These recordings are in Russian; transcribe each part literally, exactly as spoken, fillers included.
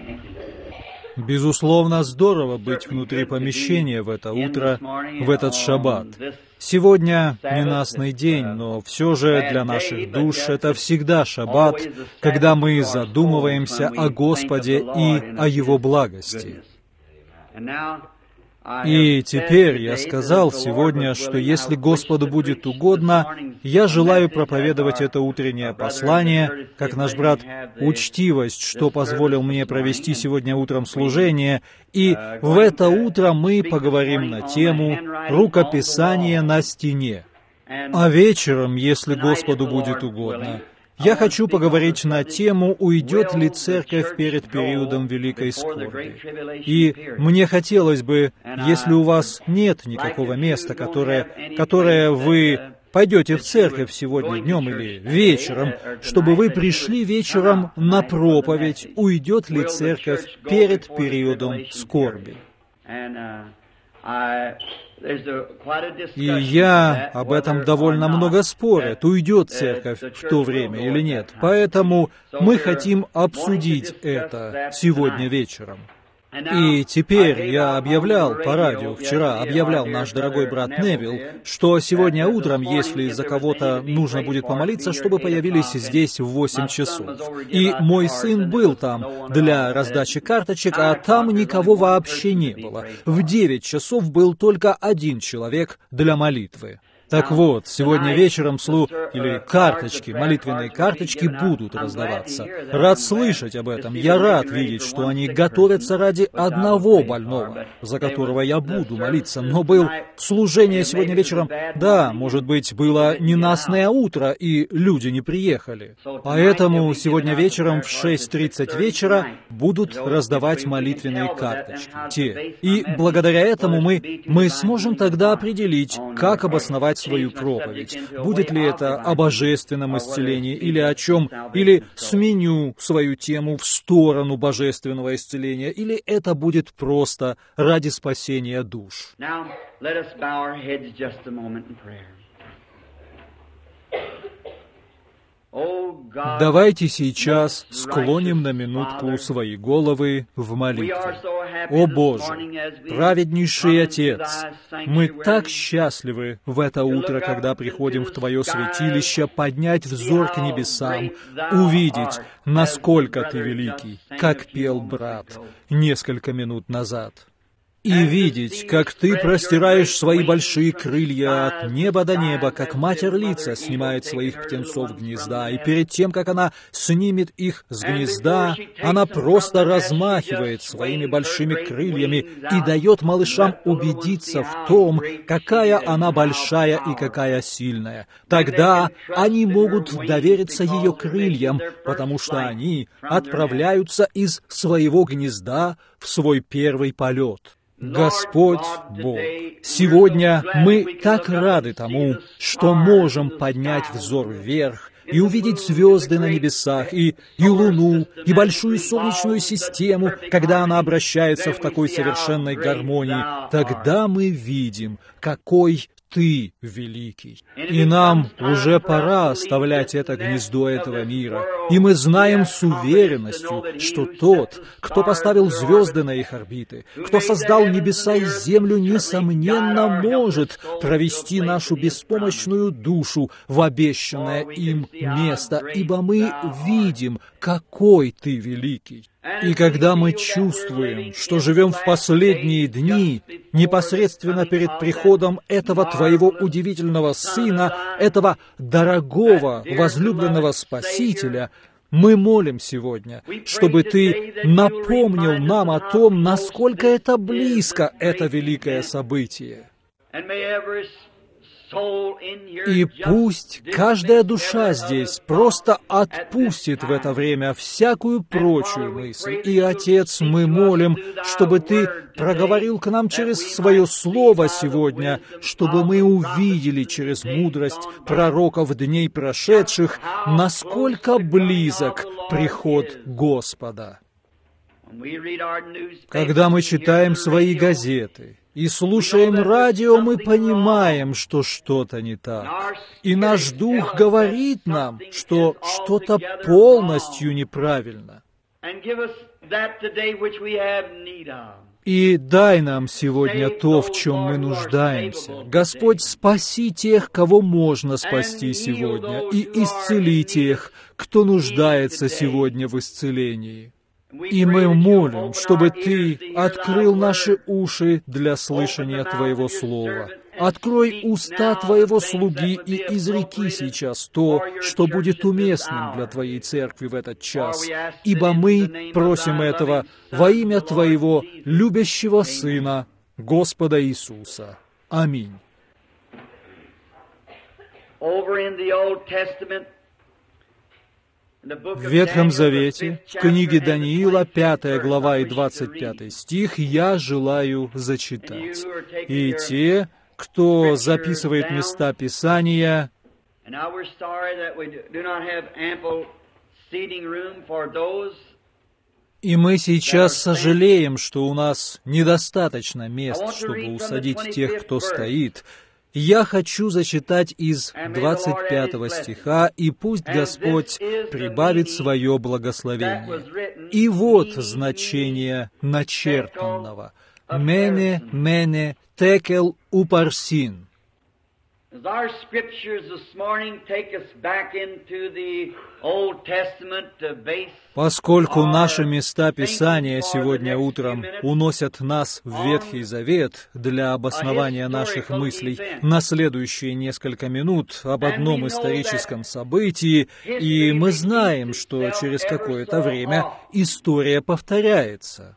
Безусловно, здорово быть внутри помещения в это утро, в этот шаббат. Сегодня ненастный день, но все же для наших душ это всегда шаббат, когда мы задумываемся о Господе и о Его благости. И теперь я сказал сегодня, что если Господу будет угодно, я желаю проповедовать это утреннее послание, как наш брат, учтивость, что позволил мне провести сегодня утром служение, и в это утро мы поговорим на тему «Рукописание на стене». А вечером, если Господу будет угодно, я хочу поговорить на тему, уйдет ли церковь перед периодом великой скорби. И мне хотелось бы, если у вас нет никакого места, которое, которое вы пойдете в церковь сегодня днем или вечером, чтобы вы пришли вечером на проповедь, уйдет ли церковь перед периодом скорби. И я об этом довольно много спорят, уйдет церковь в то время или нет. Поэтому мы хотим обсудить это сегодня вечером. И теперь я объявлял по радио, вчера объявлял наш дорогой брат Невилл, что сегодня утром, если за кого-то нужно будет помолиться, чтобы появились здесь в восемь часов. И мой сын был там для раздачи карточек, а там никого вообще не было. В девять часов был только один человек для молитвы. Так вот, сегодня вечером слу или карточки, молитвенные карточки будут раздаваться. Рад слышать об этом. Я рад видеть, что они готовятся ради одного больного, за которого я буду молиться. Но был служение сегодня вечером. Да, может быть, было ненастное утро, и люди не приехали. Поэтому сегодня вечером в шесть тридцать вечера будут раздавать молитвенные карточки. Те. И благодаря этому мы, мы сможем тогда определить, как обосновать свою проповедь. Будет ли это о божественном исцелении или о чем, или сменю свою тему в сторону божественного исцеления, или это будет просто ради спасения душ. Давайте сейчас склоним на минутку свои головы в молитве. О Боже, праведнейший Отец, мы так счастливы в это утро, когда приходим в Твое святилище, поднять взор к небесам, увидеть, насколько Ты великий, как пел брат несколько минут назад. И видеть, как Ты простираешь свои большие крылья от неба до неба, как матерь-лица снимает своих птенцов гнезда, и перед тем, как она снимет их с гнезда, она просто размахивает своими большими крыльями и дает малышам убедиться в том, какая она большая и какая сильная. Тогда они могут довериться ее крыльям, потому что они отправляются из своего гнезда в свой первый полет. Господь Бог, сегодня мы так рады тому, что можем поднять взор вверх и увидеть звезды на небесах, и, и Луну, и большую Солнечную систему, когда она обращается в такой совершенной гармонии. Тогда мы видим, какой Ты великий. И нам уже пора оставлять это гнездо этого мира. И мы знаем с уверенностью, что Тот, кто поставил звезды на их орбиты, кто создал небеса и землю, несомненно может провести нашу беспомощную душу в обещанное им место, ибо мы видим, какой Ты великий. И когда мы чувствуем, что живем в последние дни, непосредственно перед приходом этого Твоего удивительного Сына, этого дорогого, возлюбленного Спасителя, мы молим сегодня, чтобы Ты напомнил нам о том, насколько это близко, это великое событие. И пусть каждая душа здесь просто отпустит в это время всякую прочую мысль. И, Отец, мы молим, чтобы Ты проговорил к нам через Свое Слово сегодня, чтобы мы увидели через мудрость пророков дней прошедших, насколько близок приход Господа. Когда мы читаем свои газеты и слушаем радио, мы понимаем, что что-то не так. И наш дух говорит нам, что что-то полностью неправильно. И дай нам сегодня то, в чем мы нуждаемся. Господь, спаси тех, кого можно спасти сегодня, и исцели тех, кто нуждается сегодня в исцелении. И мы молим, чтобы Ты открыл наши уши для слышания Твоего Слова. Открой уста Твоего слуги и изреки сейчас то, что будет уместным для Твоей церкви в этот час, ибо мы просим этого во имя Твоего любящего Сына, Господа Иисуса. Аминь. В Ветхом Завете, в книге Даниила, пятая глава и двадцать пятый стих, я желаю зачитать. И те, кто записывает места Писания, и мы сейчас сожалеем, что у нас недостаточно мест, чтобы усадить тех, кто стоит. Я хочу зачитать из двадцать пятого стиха, и пусть Господь прибавит свое благословение. И вот значение начертанного. Мене, мене, текел, упарсин. Поскольку наши места Писания сегодня утром уносят нас в Ветхий Завет для обоснования наших мыслей на следующие несколько минут об одном историческом событии, и мы знаем, что через какое-то время история повторяется.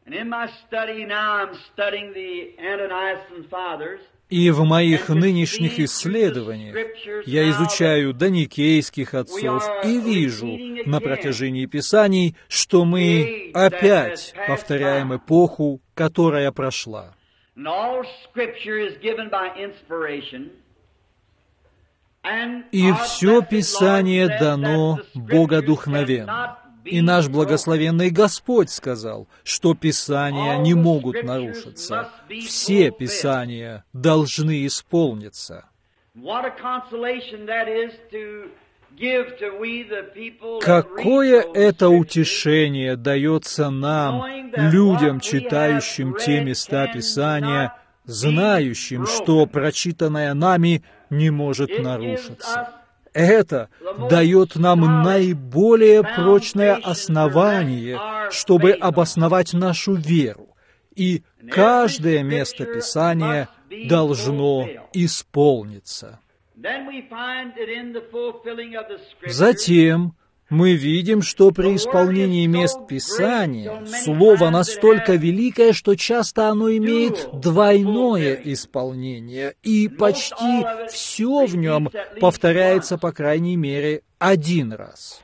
И в моих нынешних исследованиях я изучаю доникейских отцов и вижу на протяжении Писаний, что мы опять повторяем эпоху, которая прошла. И все Писание дано богодухновенно. И наш благословенный Господь сказал, что Писания не могут нарушиться. Все Писания должны исполниться. Какое это утешение дается нам, людям, читающим те места Писания, знающим, что прочитанное нами не может нарушиться. Это дает нам наиболее прочное основание, чтобы обосновать нашу веру. И каждое место Писания должно исполниться. Затем мы видим, что при исполнении мест Писания Слово настолько великое, что часто оно имеет двойное исполнение, и почти все в нем повторяется, по крайней мере, один раз.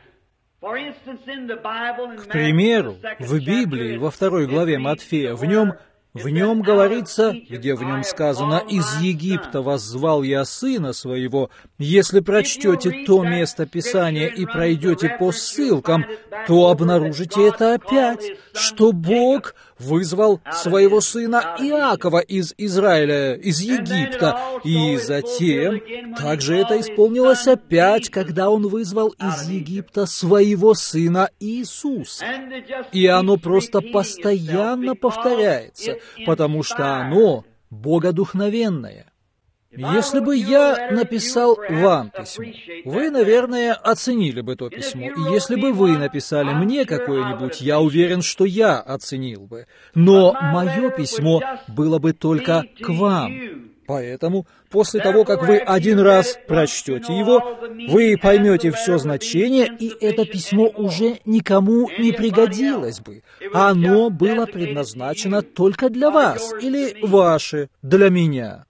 К примеру, в Библии, во второй главе Матфея, в нем В нем говорится, где в нем сказано «Из Египта воззвал я сына своего». Если прочтете то место Писания и пройдете по ссылкам, то обнаружите это опять, что Бог вызвал своего сына Иакова из Израиля, из Египта. И затем также это исполнилось опять, когда он вызвал из Египта своего сына Иисуса. И оно просто постоянно повторяется, потому что оно богодухновенное. Если бы я написал вам письмо, вы, наверное, оценили бы то письмо. И если бы вы написали мне какое-нибудь, я уверен, что я оценил бы. Но мое письмо было бы только к вам. Поэтому, после того, как вы один раз прочтете его, вы поймете все значение, и это письмо уже никому не пригодилось бы. Оно было предназначено только для вас, или ваше, для меня.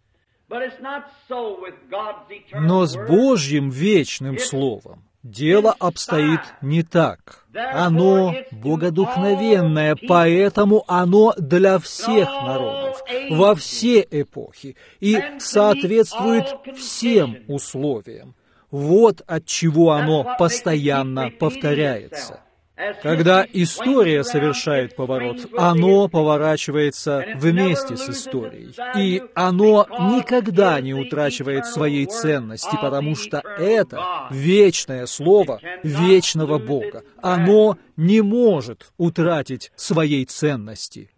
Но с Божьим вечным Словом дело обстоит не так. Оно богодухновенное, поэтому оно для всех народов, во все эпохи, и соответствует всем условиям. Вот от чего оно постоянно повторяется. Когда история совершает поворот, оно поворачивается вместе с историей. И оно никогда не утрачивает своей ценности, потому что это вечное слово вечного Бога. Оно не может утратить своей ценности.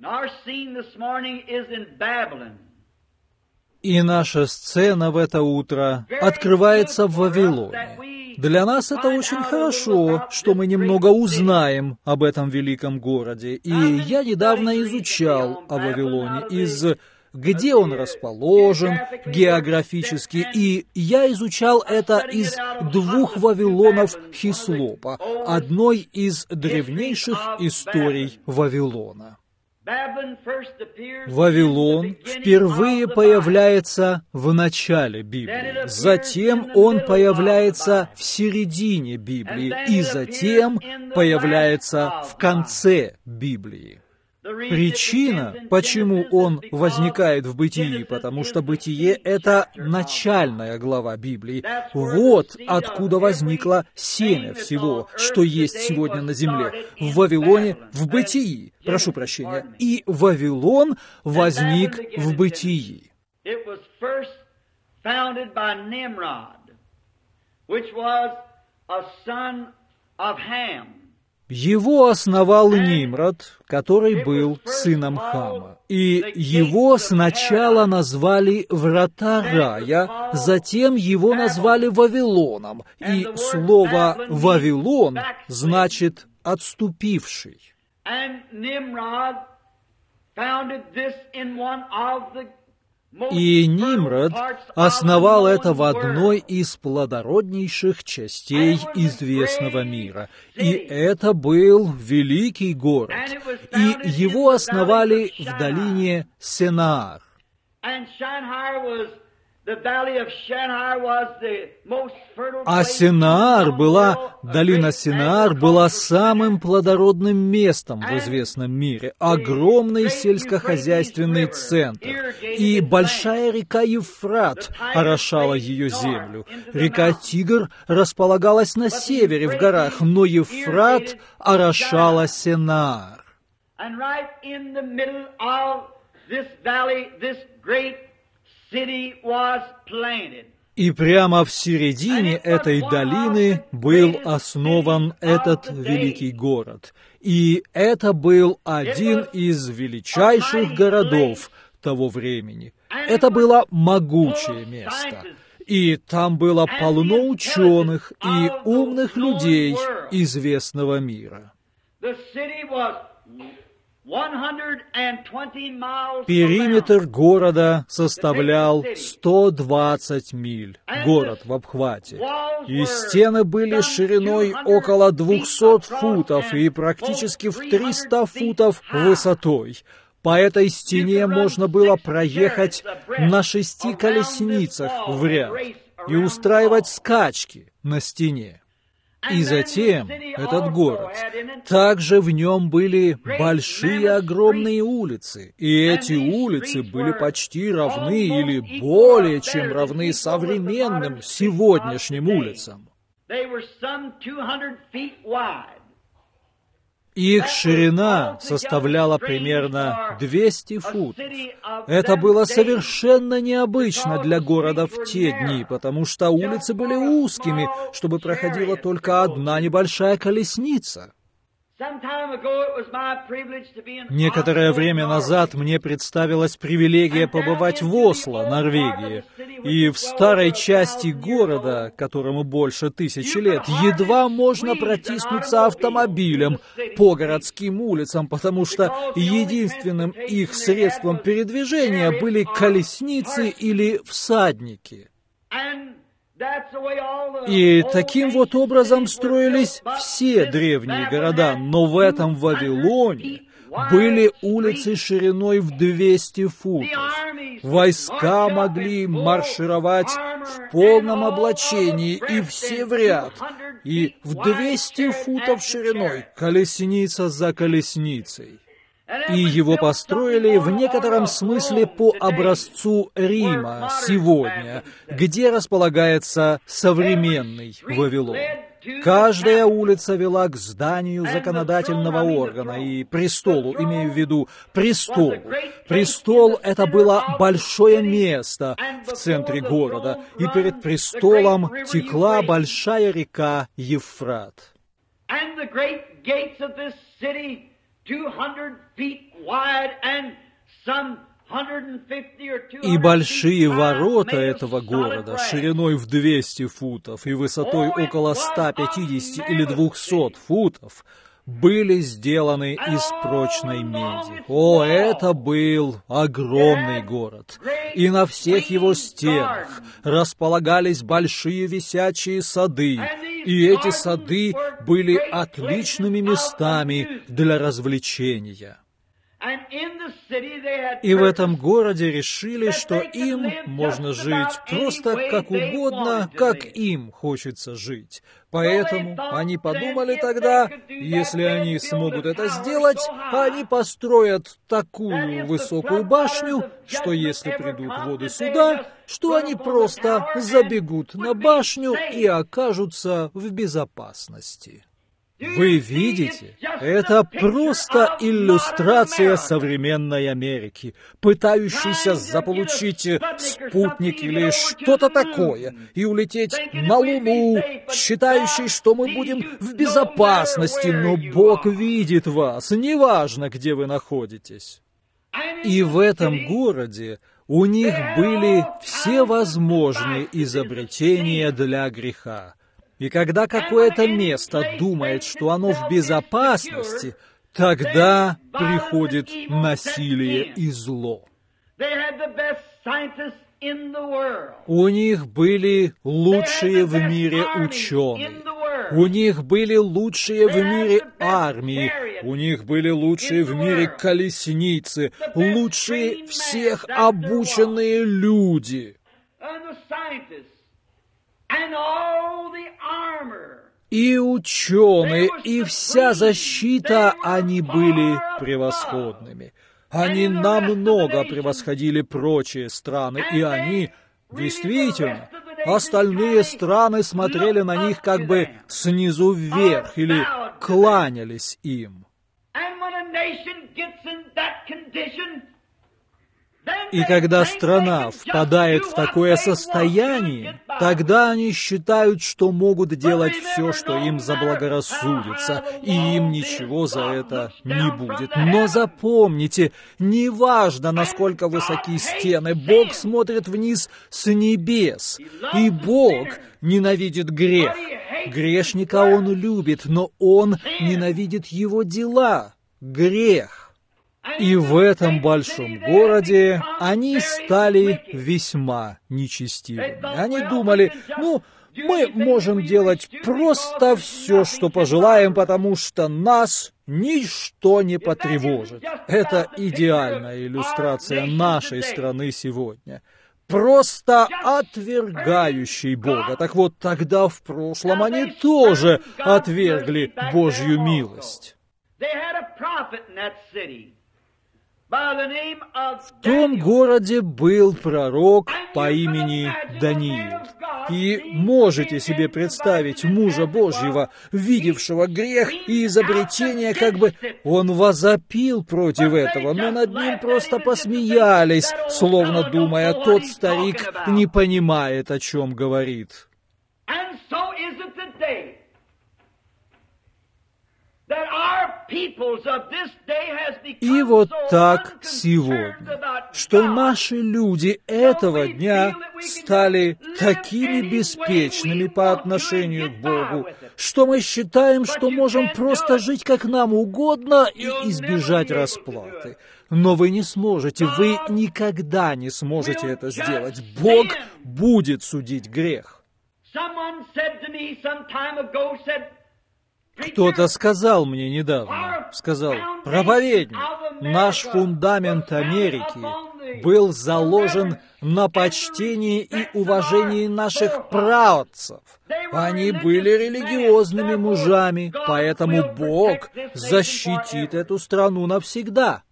И наша сцена в это утро открывается в Вавилоне. Для нас это очень хорошо, что мы немного узнаем об этом великом городе. И я недавно изучал о Вавилоне, из где он расположен географически, и я изучал это из двух Вавилонов Хислопа, одной из древнейших историй Вавилона. Вавилон впервые появляется в начале Библии, затем он появляется в середине Библии и затем появляется в конце Библии. Причина, почему он возникает в Бытии, потому что Бытие — это начальная глава Библии. Вот откуда возникло семя всего, что есть сегодня на земле. В Вавилоне, в Бытии, прошу прощения, и Вавилон возник в Бытии. Его основал Нимрод, который был сыном Хама. И его сначала назвали «Врата рая», затем его назвали Вавилоном. И слово «Вавилон» значит «отступивший». И Нимрод основал это в одной из плодороднейших частей известного мира. И это был великий город. И его основали в долине Сенаар. А Сенаар была, долина Сенаар была самым плодородным местом в известном мире, огромный сельскохозяйственный центр, и большая река Евфрат орошала ее землю. Река Тигр располагалась на севере в горах, но Евфрат орошала Сенаар. И прямо в середине этой долины был основан этот великий город. И это был один из величайших городов того времени. Это было могучее место. И там было полно ученых и умных людей известного мира. Периметр города составлял сто двадцать миль, город в обхвате, и стены были шириной около двухсот футов и практически в триста футов высотой. По этой стене можно было проехать на шести колесницах в ряд и устраивать скачки на стене. И затем этот город, также в нем были большие огромные улицы, и эти улицы были почти равны или более чем равны современным сегодняшним улицам. Их ширина составляла примерно двести футов. Это было совершенно необычно для города в те дни, потому что улицы были узкими, чтобы проходила только одна небольшая колесница. Некоторое время назад мне представилась привилегия побывать в Осло, Норвегии, и в старой части города, которому больше тысячи лет, едва можно протиснуться автомобилем по городским улицам, потому что единственным их средством передвижения были колесницы или всадники. И таким вот образом строились все древние города, но в этом Вавилоне были улицы шириной в двести футов. Войска могли маршировать в полном облачении и все в ряд, и в двести футов шириной, колесница за колесницей. И его построили в некотором смысле по образцу Рима сегодня, где располагается современный Вавилон. Каждая улица вела к зданию законодательного органа и престолу, имею в виду престол. Престол — это было большое место в центре города, и перед престолом текла большая река Евфрат. И большие ворота этого города, шириной в двести футов и высотой около ста пятидесяти или двухсот футов, были сделаны из прочной меди. О, это был огромный город! И на всех его стенах располагались большие висячие сады, и эти сады были отличными местами для развлечения. И в этом городе решили, что им можно жить просто как угодно, как им хочется жить. Поэтому они подумали тогда, если они смогут это сделать, они построят такую высокую башню, что если придут воды суда, что они просто забегут на башню и окажутся в безопасности. Вы видите, это просто иллюстрация современной Америки, пытающейся заполучить спутник или что-то такое и улететь на Луну, считающей, что мы будем в безопасности, но Бог видит вас, неважно, где вы находитесь. И в этом городе у них были все возможные изобретения для греха. И когда какое-то место думает, что оно в безопасности, тогда приходит насилие и зло. У них были лучшие в мире ученые, у них были лучшие в мире армии, у них были лучшие в мире колесницы, лучшие всех обученные люди. И ученые, и вся защита, они были превосходными. Они намного превосходили прочие страны, и они, действительно, остальные страны смотрели на них как бы снизу вверх или кланялись им. И когда страна впадает в такое состояние, тогда они считают, что могут делать все, что им заблагорассудится, и им ничего за это не будет. Но запомните, неважно, насколько высоки стены, Бог смотрит вниз с небес, и Бог ненавидит грех. Грешника Он любит, но Он ненавидит его дела, грех. И в этом большом городе они стали весьма нечестивыми. Они думали, ну, мы можем делать просто все, что пожелаем, потому что нас ничто не потревожит. Это идеальная иллюстрация нашей страны сегодня. Просто отвергающий Бога. Так вот, тогда в прошлом они тоже отвергли Божью милость. В том городе был пророк по имени Даниил. И можете себе представить мужа Божьего, видевшего грех и изобретение, как бы он возопил против этого, но над ним просто посмеялись, словно думая, тот старик не понимает, о чем говорит. И вот так сегодня, что наши люди этого дня стали такими беспечными по отношению к Богу, что мы считаем, что можем просто жить как нам угодно и избежать расплаты. Но вы не сможете, вы никогда не сможете это сделать. Бог будет судить грех. Кто-то сказал мне недавно, сказал, проповедник, наш фундамент Америки был заложен на почтении и уважении наших праотцев. Они были религиозными мужами, поэтому Бог защитит эту страну навсегда.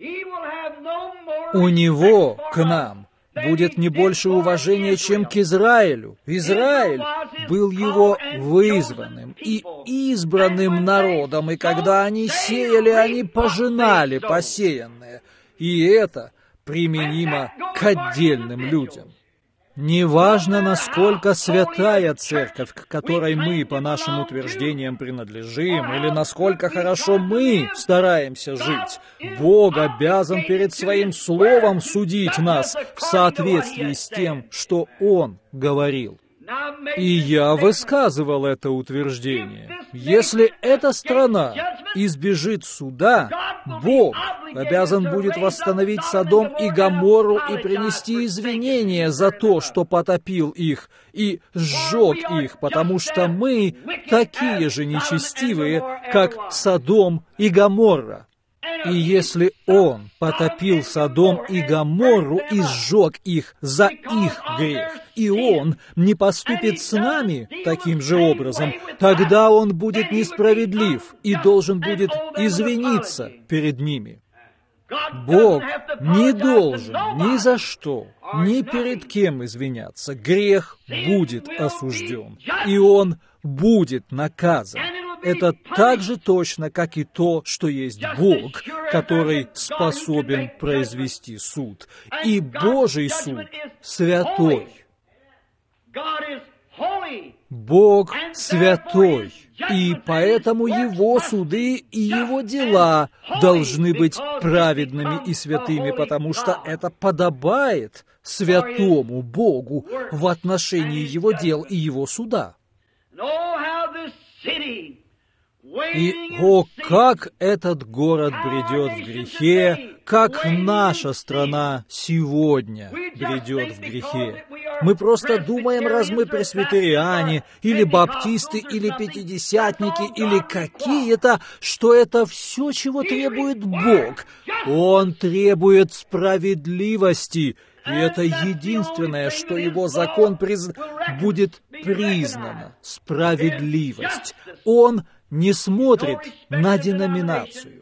У Него к нам будет не больше уважения, чем к Израилю. Израиль был его вызванным и избранным народом, и когда они сеяли, они пожинали посеянное. И это применимо к отдельным людям. Неважно, насколько святая церковь, к которой мы, по нашим утверждениям, принадлежим, или насколько хорошо мы стараемся жить, Бог обязан перед Своим Словом судить нас в соответствии с тем, что Он говорил. И я высказывал это утверждение. Если эта страна избежит суда, Бог обязан будет восстановить Содом и Гоморру и принести извинения за то, что потопил их и сжег их, потому что мы такие же нечестивые, как Содом и Гоморра. И если Он потопил Содом и Гоморру и сжег их за их грех, и Он не поступит с нами таким же образом, тогда Он будет несправедлив и должен будет извиниться перед ними. Бог не должен ни за что, ни перед кем извиняться. Грех будет осужден, и он будет наказан. Это так же точно, как и то, что есть Бог, который способен произвести суд. И Божий суд святой. Бог святой, и поэтому Его суды и Его дела должны быть праведными и святыми, потому что это подобает святому Богу в отношении Его дел и Его суда. И, о, как этот город бредет в грехе, как наша страна сегодня бредет в грехе. Мы просто думаем, раз мы пресвитериане, или баптисты, или пятидесятники, или какие-то, что это все, чего требует Бог. Он требует справедливости, и это единственное, что Его закон приз... будет признано. Справедливость. Он не смотрит на деноминацию.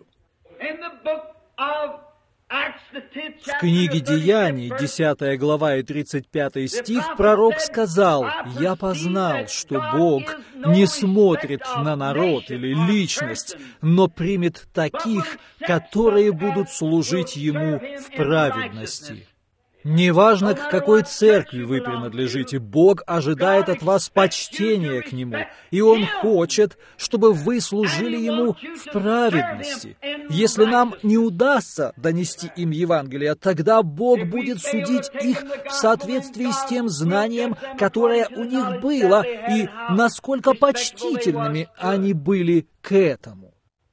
В книге Деяний, десятая глава и тридцать пятый стих, пророк сказал: «Я познал, что Бог не смотрит на народ или личность, но примет таких, которые будут служить Ему в праведности». Неважно, к какой церкви вы принадлежите, Бог ожидает от вас почтения к Нему, и Он хочет, чтобы вы служили Ему в праведности. Если нам не удастся донести им Евангелие, тогда Бог будет судить их в соответствии с тем знанием, которое у них было, и насколько почтительными они были к этому.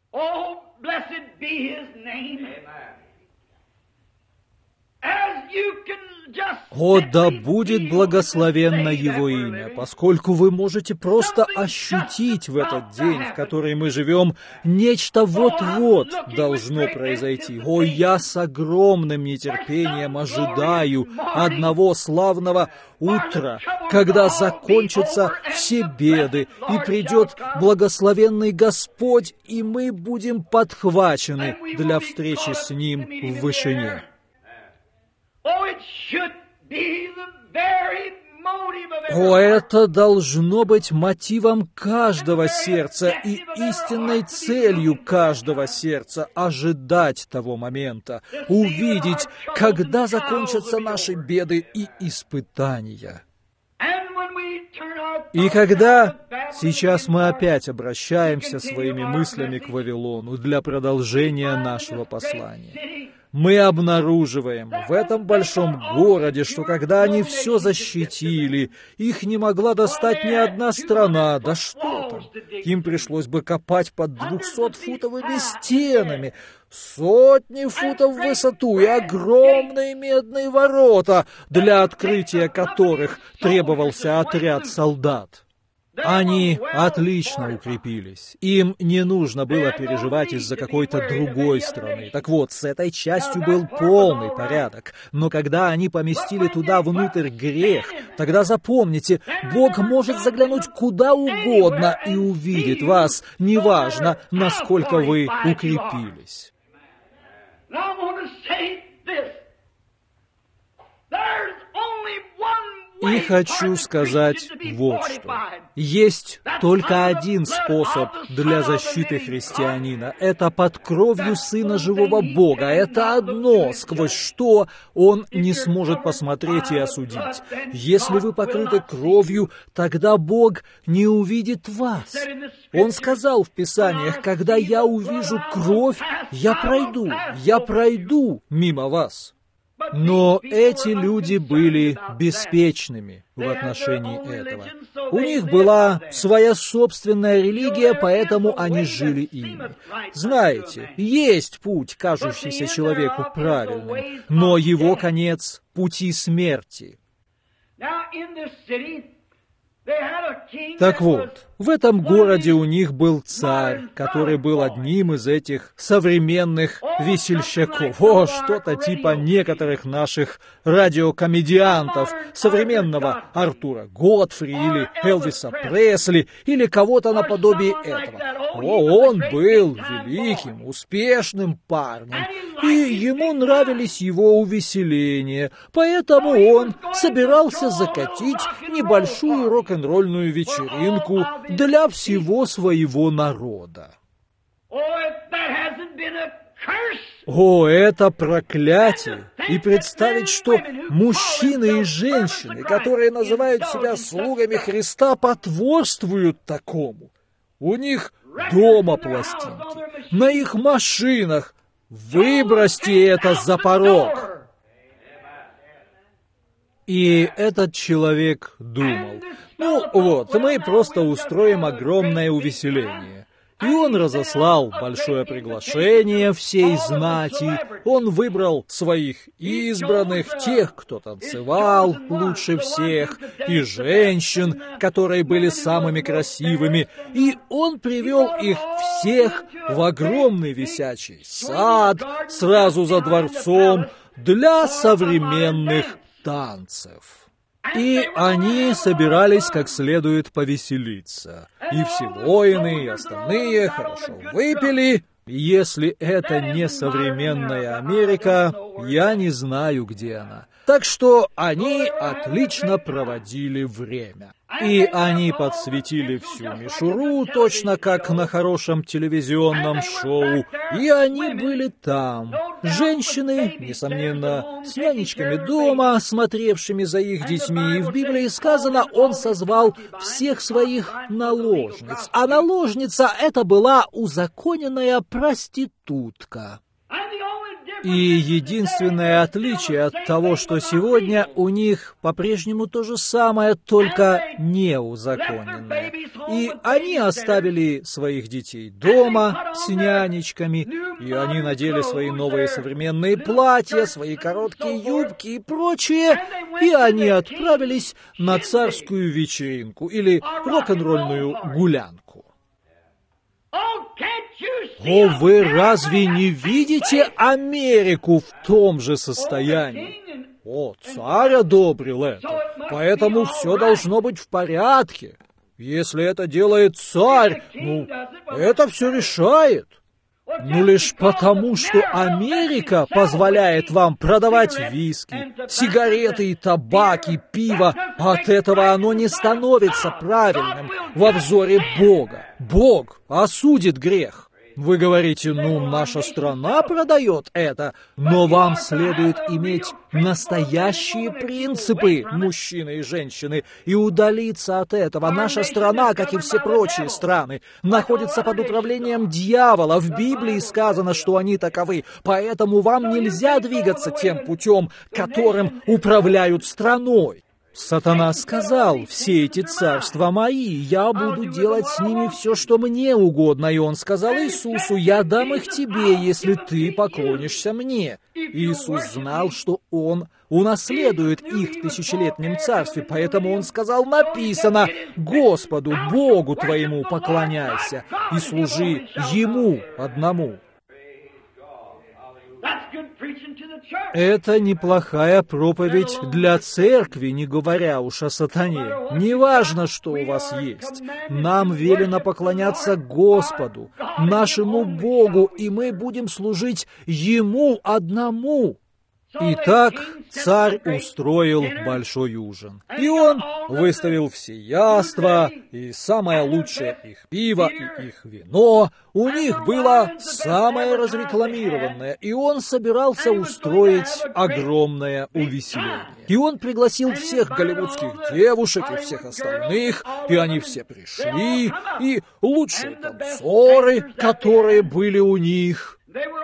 О, да будет благословенно Его имя, поскольку вы можете просто ощутить в этот день, в который мы живем, нечто вот-вот должно произойти. О, я с огромным нетерпением ожидаю одного славного утра, когда закончатся все беды, и придет благословенный Господь, и мы будем подхвачены для встречи с Ним в вышине. О, это должно быть мотивом каждого сердца и истинной целью каждого сердца — ожидать того момента, увидеть, когда закончатся наши беды и испытания. И когда сейчас мы опять обращаемся своими мыслями к Вавилону для продолжения нашего послания, мы обнаруживаем в этом большом городе, что когда они все защитили, их не могла достать ни одна страна, да что там, им пришлось бы копать под двухсотфутовыми стенами, сотни футов в высоту и огромные медные ворота, для открытия которых требовался отряд солдат. Они отлично укрепились. Им не нужно было переживать из-за какой-то другой страны. Так вот, с этой частью был полный порядок. Но когда они поместили туда внутрь грех, тогда запомните, Бог может заглянуть куда угодно и увидит вас, неважно, насколько вы укрепились. И хочу сказать вот что. Есть только один способ для защиты христианина. Это под кровью Сына Живого Бога. Это одно, сквозь что Он не сможет посмотреть и осудить. Если вы покрыты кровью, тогда Бог не увидит вас. Он сказал в Писаниях: когда я увижу кровь, я пройду, я пройду мимо вас. Но эти люди были беспечными в отношении этого. У них была своя собственная религия, поэтому они жили ими. Знаете, есть путь, кажущийся человеку правильным, но его конец — пути смерти. Так вот, в этом городе у них был царь, который был одним из этих современных весельчаков. О, что-то типа некоторых наших радиокомедиантов, современного Артура Годфри или Элвиса Пресли, или кого-то наподобие этого. О, он был великим, успешным парнем, и ему нравились его увеселения, поэтому он собирался закатить небольшую рок-н-ролльную вечеринку для всего своего народа. О, это проклятие! И представить, что мужчины и женщины, которые называют себя слугами Христа, потворствуют такому. У них дома пластинки, на их машинах. Выбросьте это за порог! И этот человек думал: ну вот, мы просто устроим огромное увеселение. И он разослал большое приглашение всей знати. Он выбрал своих избранных, тех, кто танцевал лучше всех, и женщин, которые были самыми красивыми. И он привел их всех в огромный висячий сад сразу за дворцом для современных танцев. И они собирались как следует повеселиться. И все воины, и остальные хорошо выпили. Если это не современная Америка, я не знаю, где она. Так что они отлично проводили время. И они подсветили всю мишуру, точно как на хорошем телевизионном шоу. И они были там. Женщины, несомненно, с нянечками дома, смотревшими за их детьми. И в Библии сказано, он созвал всех своих наложниц. А наложница — это была узаконенная проститутка. И единственное отличие от того, что сегодня у них по-прежнему то же самое, только неузаконенное. И они оставили своих детей дома с нянечками, и они надели свои новые современные платья, свои короткие юбки и прочее, и они отправились на царскую вечеринку или рок-н-ролльную гулянку. О, вы разве не видите Америку в том же состоянии? О, царь одобрил это, поэтому все должно быть в порядке. Если это делает царь, ну, это все решает. Ну, лишь потому, что Америка позволяет вам продавать виски, сигареты и табак, и пиво, от этого оно не становится правильным во взоре Бога. Бог осудит грех. Вы говорите, ну, наша страна продает это, но вам следует иметь настоящие принципы, мужчины и женщины, и удалиться от этого. Наша страна, как и все прочие страны, находится под управлением дьявола. В Библии сказано, что они таковы, поэтому вам нельзя двигаться тем путем, которым управляют страной. Сатана сказал: все эти царства мои, я буду делать с ними все, что мне угодно. И он сказал Иисусу: я дам их тебе, если ты поклонишься мне. Иисус знал, что он унаследует их в тысячелетнем царстве, поэтому он сказал: написано: Господу, Богу твоему поклоняйся и служи Ему одному. Это неплохая проповедь для церкви, не говоря уж о сатане. Неважно, что у вас есть. Нам велено поклоняться Господу, нашему Богу, и мы будем служить Ему одному. Итак, царь устроил большой ужин. И он выставил все яства, и самое лучшее их пиво, и их вино. У них было самое разрекламированное, и он собирался устроить огромное увеселение. И он пригласил всех голливудских девушек и всех остальных, и они все пришли, и лучшие танцоры, которые были у них.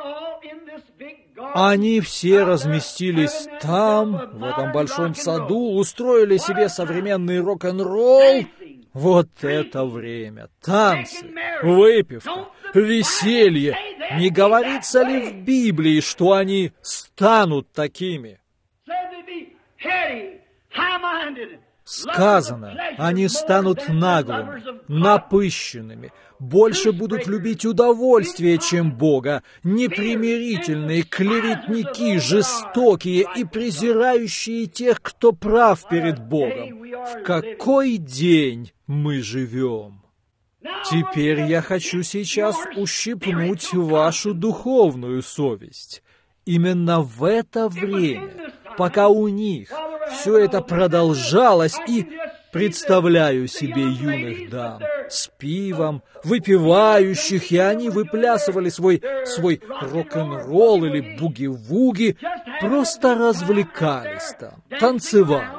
Они все разместились там, в этом большом саду, устроили себе современный рок-н-ролл. Вот это время! Танцы, выпивка, веселье. Не говорится ли в Библии, что они станут такими? Сказано, они станут наглыми, напыщенными, больше будут любить удовольствие, чем Бога, непримирительные, клеветники, жестокие и презирающие тех, кто прав перед Богом. В какой день мы живем? Теперь я хочу сейчас ущипнуть вашу духовную совесть. Именно в это время, пока у них все это продолжалось, и представляю себе юных дам с пивом, выпивающих, и они выплясывали свой, свой рок-н-ролл или буги-вуги, просто развлекались там, танцевали.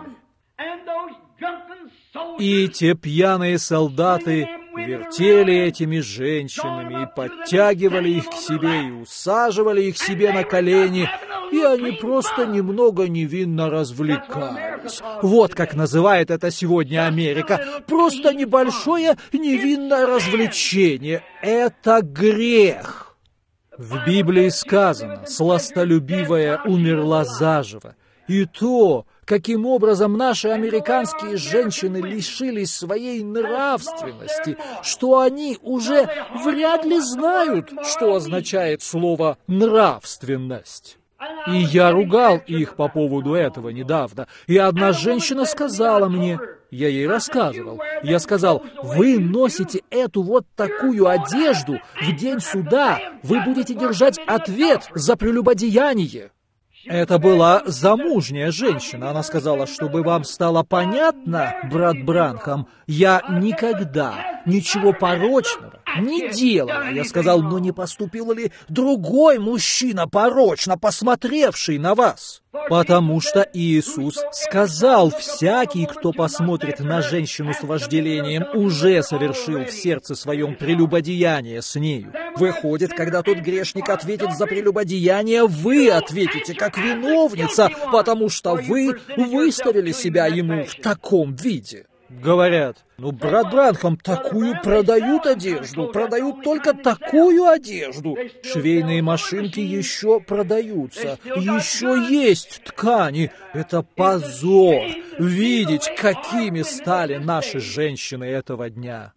И те пьяные солдаты вертели этими женщинами и подтягивали их к себе, и усаживали их себе на колени, и они просто немного невинно развлекались. Вот как называет это сегодня Америка. Просто небольшое невинное развлечение. Это грех. В Библии сказано, сластолюбивая умерла заживо. И то, каким образом наши американские женщины лишились своей нравственности, что они уже вряд ли знают, что означает слово «нравственность». И я ругал их по поводу этого недавно. И одна женщина сказала мне, я ей рассказывал, я сказал, вы носите эту вот такую одежду, в день суда вы будете держать ответ за прелюбодеяние. Это была замужняя женщина. Она сказала, чтобы вам стало понятно, брат Бранхам, я никогда ничего порочного не делала. Я сказал, но не поступил ли другой мужчина порочно, посмотревший на вас? Потому что Иисус сказал, всякий, кто посмотрит на женщину с вожделением, уже совершил в сердце своем прелюбодеяние с нею. Выходит, когда тот грешник ответит за прелюбодеяние, вы ответите как виновница, потому что вы выставили себя ему в таком виде. Говорят, ну, брат Бранхам, такую продают одежду, продают только такую одежду. Швейные машинки еще продаются, еще есть ткани. Это позор видеть, какими стали наши женщины этого дня.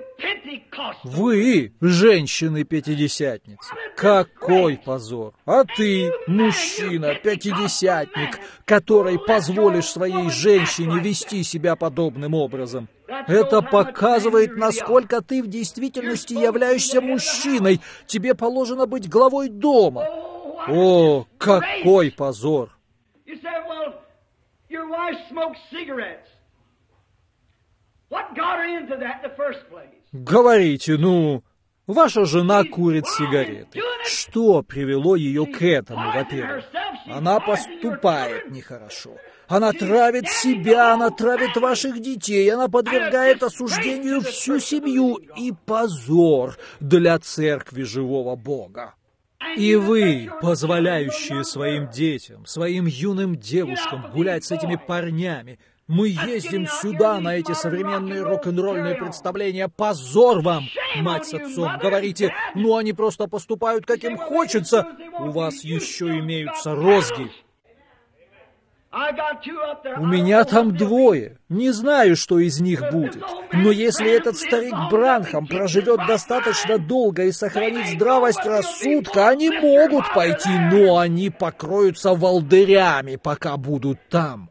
Вы, женщины-пятидесятницы, какой позор! А ты, мужчина, пятидесятник, который позволишь своей женщине вести себя подобным образом. Это показывает, насколько ты в действительности являешься мужчиной. Тебе положено быть главой дома. О, какой позор! Говорите, ну, ваша жена курит сигареты. Что привело ее к этому, во-первых? Она поступает нехорошо. Она травит себя, она травит ваших детей, она подвергает осуждению всю семью. И позор для церкви живого Бога. И вы, позволяющие своим детям, своим юным девушкам гулять с этими парнями, мы ездим сюда на эти современные рок-н-ролльные представления. Позор вам, мать с отцом. Говорите, ну они просто поступают, как им хочется. У вас еще имеются розги. У меня там двое. Не знаю, что из них будет. Но если этот старик Бранхам проживет достаточно долго и сохранит здравость рассудка, они могут пойти, но они покроются волдырями, пока будут там.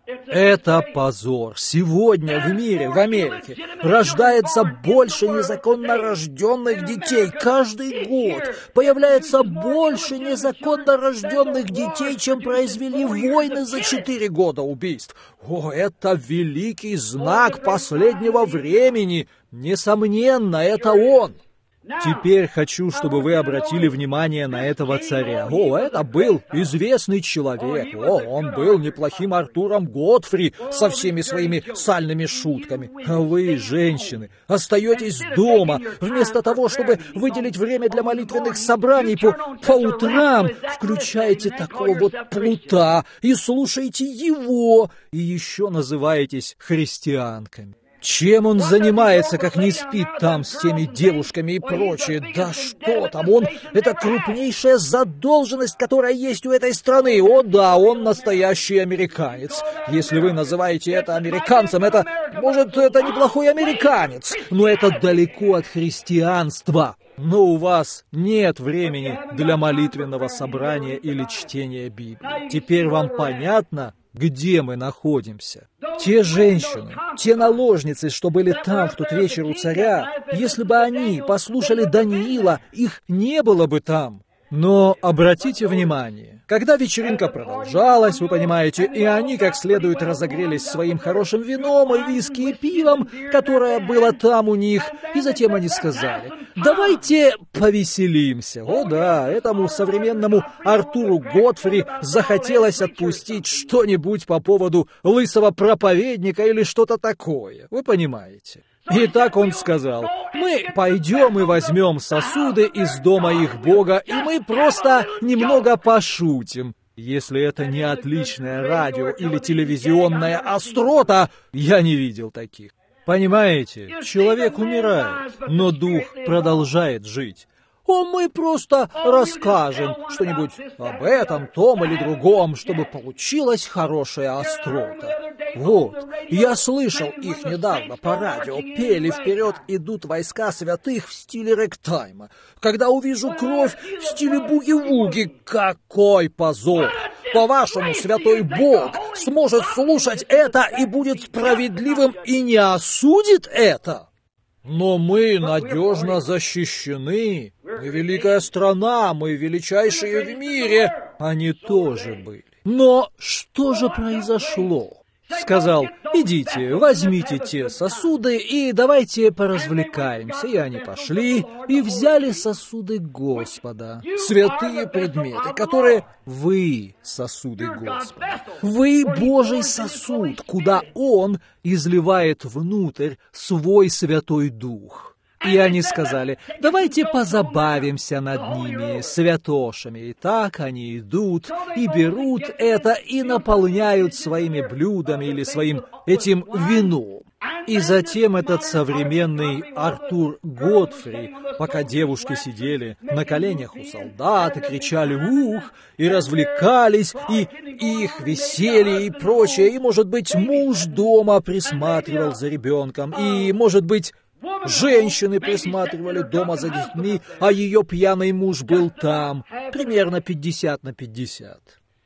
Это позор. Сегодня в мире, в Америке, рождается больше незаконно рожденных детей. Каждый год появляется больше незаконно рожденных детей, чем произвели войны за четыре года убийств. О, это великий знак последнего времени. Несомненно, это он. Теперь хочу, чтобы вы обратили внимание на этого царя. О, это был известный человек. О, он был неплохим Артуром Годфри со всеми своими сальными шутками. А вы, женщины, остаетесь дома, вместо того, чтобы выделить время для молитвенных собраний по, по утрам, включаете такого вот плута и слушаете его, и еще называетесь христианками. Чем он занимается, как не спит там с теми девушками и прочее? Да что там, он... Это крупнейшая задолженность, которая есть у этой страны. О да, он настоящий американец. Если вы называете это американцем, это... Может, это неплохой американец, но это далеко от христианства. Но у вас нет времени для молитвенного собрания или чтения Библии. Теперь вам понятно, где мы находимся? Те женщины, те наложницы, что были там в тот вечер у царя, если бы они послушали Даниила, их не было бы там. Но обратите внимание, когда вечеринка продолжалась, вы понимаете, и они как следует разогрелись своим хорошим вином и виски и пивом, которое было там у них, и затем они сказали: «Давайте повеселимся». О да, этому современному Артуру Годфри захотелось отпустить что-нибудь по поводу лысого проповедника или что-то такое, вы понимаете. И так он сказал: «Мы пойдем и возьмем сосуды из дома их Бога, и мы просто немного пошутим». Если это не отличное радио или телевизионная острота, я не видел таких. Понимаете, человек умирает, но дух продолжает жить. О, мы просто расскажем что-нибудь об этом, том или другом, чтобы получилась хорошая острота. Вот, я слышал их недавно по радио, пели «Вперед идут войска святых» в стиле рэгтайма. Когда увижу кровь в стиле буги-вуги, какой позор! По-вашему, святой Бог сможет слушать это и будет справедливым и не осудит это? Но мы надежно защищены. Мы великая страна, мы величайшие в мире. Они тоже были. Но что же произошло? Сказал: идите, возьмите те сосуды и давайте поразвлекаемся. И они пошли и взяли сосуды Господа. Святые предметы, которые... Вы сосуды Господа. Вы Божий сосуд, куда Он изливает внутрь свой Святой Дух. И они сказали: давайте позабавимся над ними, святошами. И так они идут и берут это и наполняют своими блюдами или своим этим вином. И затем этот современный Артур Годфри, пока девушки сидели на коленях у солдат и кричали «ух!» и развлекались, и, и их веселье и прочее, и, может быть, муж дома присматривал за ребенком, и, может быть, женщины присматривали дома за детьми, а ее пьяный муж был там, примерно пятьдесят на пятьдесят.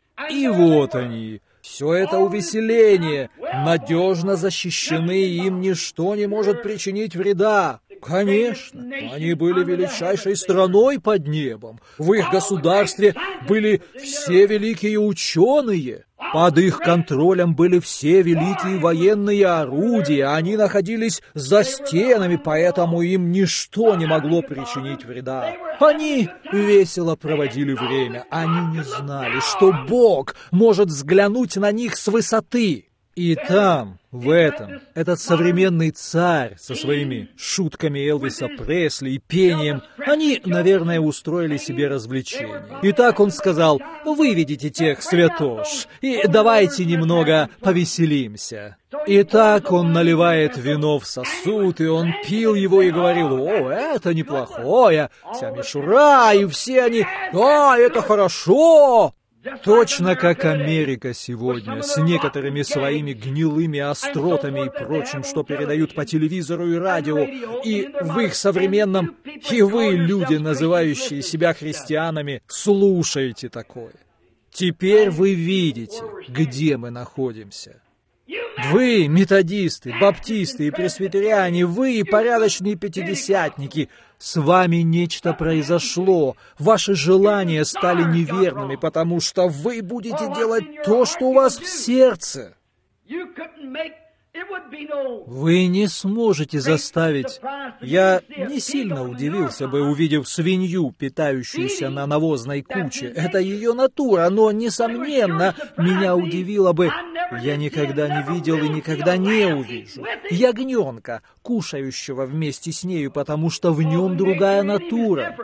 И вот они, все это увеселение, надежно защищены, им ничто не может причинить вреда. Конечно, они были величайшей страной под небом. В их государстве были все великие ученые. Под их контролем были все великие военные орудия. Они находились за стенами, поэтому им ничто не могло причинить вреда. Они весело проводили время. Они не знали, что Бог может взглянуть на них с высоты. И там, в этом, этот современный царь со своими шутками Элвиса Пресли и пением, они, наверное, устроили себе развлечение. И так он сказал: «Выведите тех святош, и давайте немного повеселимся». И так он наливает вино в сосуд, и он пил его и говорил: «О, это неплохое, вся мишура, и все они, да, это хорошо». Точно как Америка сегодня, с некоторыми своими гнилыми остротами и прочим, что передают по телевизору и радио, и в их современном, и вы, люди, называющие себя христианами, слушаете такое. Теперь вы видите, где мы находимся. Вы, методисты, баптисты и пресвитериане, вы, порядочные пятидесятники, с вами нечто произошло. Ваши желания стали неверными, потому что вы будете делать то, что у вас в сердце. Вы не сможете заставить... Я не сильно удивился бы, увидев свинью, питающуюся на навозной куче. Это ее натура, но, несомненно, меня удивило бы... Я никогда не видел и никогда не увижу ягненка, кушающего вместе с нею, потому что в нем другая натура.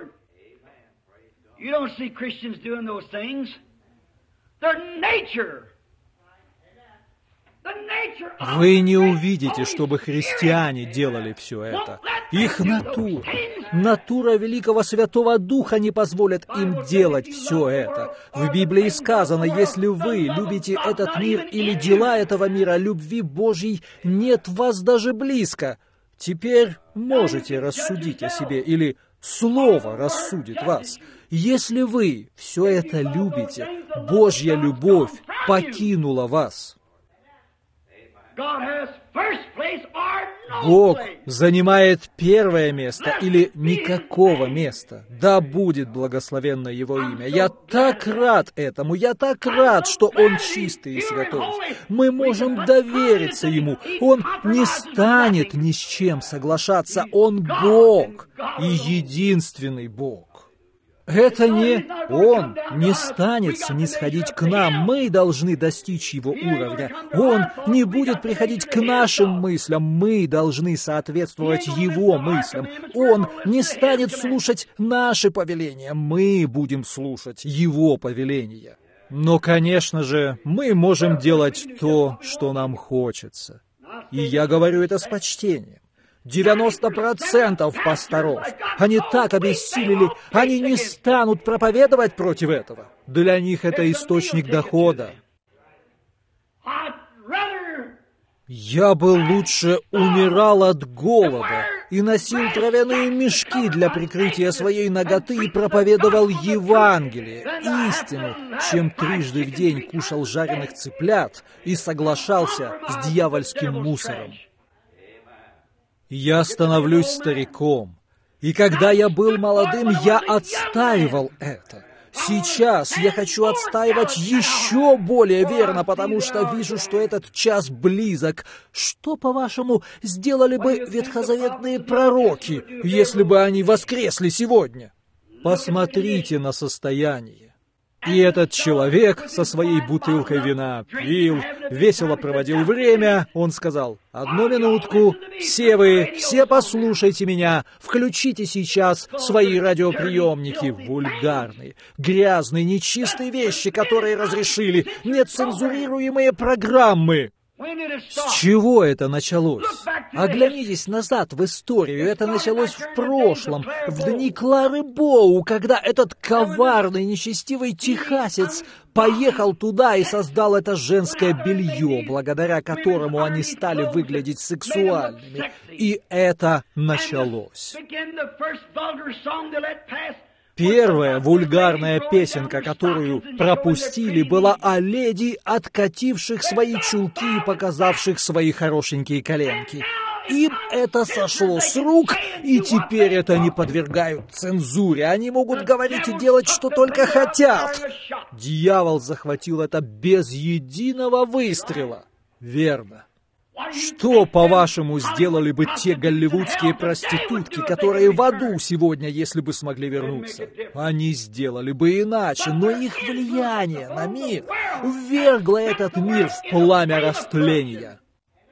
Вы не увидите, чтобы христиане делали все это. Их натура, натура великого Святого Духа не позволит им делать все это. В Библии сказано, если вы любите этот мир или дела этого мира, любви Божьей нет в вас даже близко. Теперь можете рассудить о себе, или Слово рассудит вас. Если вы все это любите, Божья любовь покинула вас. Бог занимает первое место или никакого места. Да будет благословенно Его имя. Я так рад этому, я так рад, что Он чистый и святой. Мы можем довериться Ему. Он не станет ни с чем соглашаться. Он Бог и единственный Бог. Это не Он не станет снисходить к нам, мы должны достичь Его уровня. Он не будет приходить к нашим мыслям, мы должны соответствовать Его мыслям. Он не станет слушать наши повеления, мы будем слушать Его повеления. Но, конечно же, мы можем делать то, что нам хочется. И я говорю это с почтением. девяносто процентов пасторов, они так обессилели, они не станут проповедовать против этого. Для них это источник дохода. Я бы лучше умирал от голода и носил травяные мешки для прикрытия своей наготы и проповедовал Евангелие, истину, чем трижды в день кушал жареных цыплят и соглашался с дьявольским мусором. Я становлюсь стариком, и когда я был молодым, я отстаивал это. Сейчас я хочу отстаивать еще более верно, потому что вижу, что этот час близок. Что, по-вашему, сделали бы ветхозаветные пророки, если бы они воскресли сегодня? Посмотрите на состояние. И этот человек со своей бутылкой вина пил, весело проводил время. Он сказал: «Одну минутку, все вы, все послушайте меня, включите сейчас свои радиоприемники, вульгарные, грязные, нечистые вещи, которые разрешили, нецензурируемые программы». С чего это началось? Оглянитесь назад в историю. Это началось в прошлом, в дни Клары Боу, когда этот коварный, нечестивый техасец поехал туда и создал это женское белье, благодаря которому они стали выглядеть сексуальными. И это началось. Первая вульгарная песенка, которую пропустили, была о леди, откативших свои чулки и показавших свои хорошенькие коленки. Им это сошло с рук, и теперь это не подвергают цензуре. Они могут говорить и делать, что только хотят. Дьявол захватил это без единого выстрела. Верно. Что, по-вашему, сделали бы те голливудские проститутки, которые в аду сегодня, если бы смогли вернуться? Они сделали бы иначе, но их влияние на мир ввергло этот мир в пламя растления.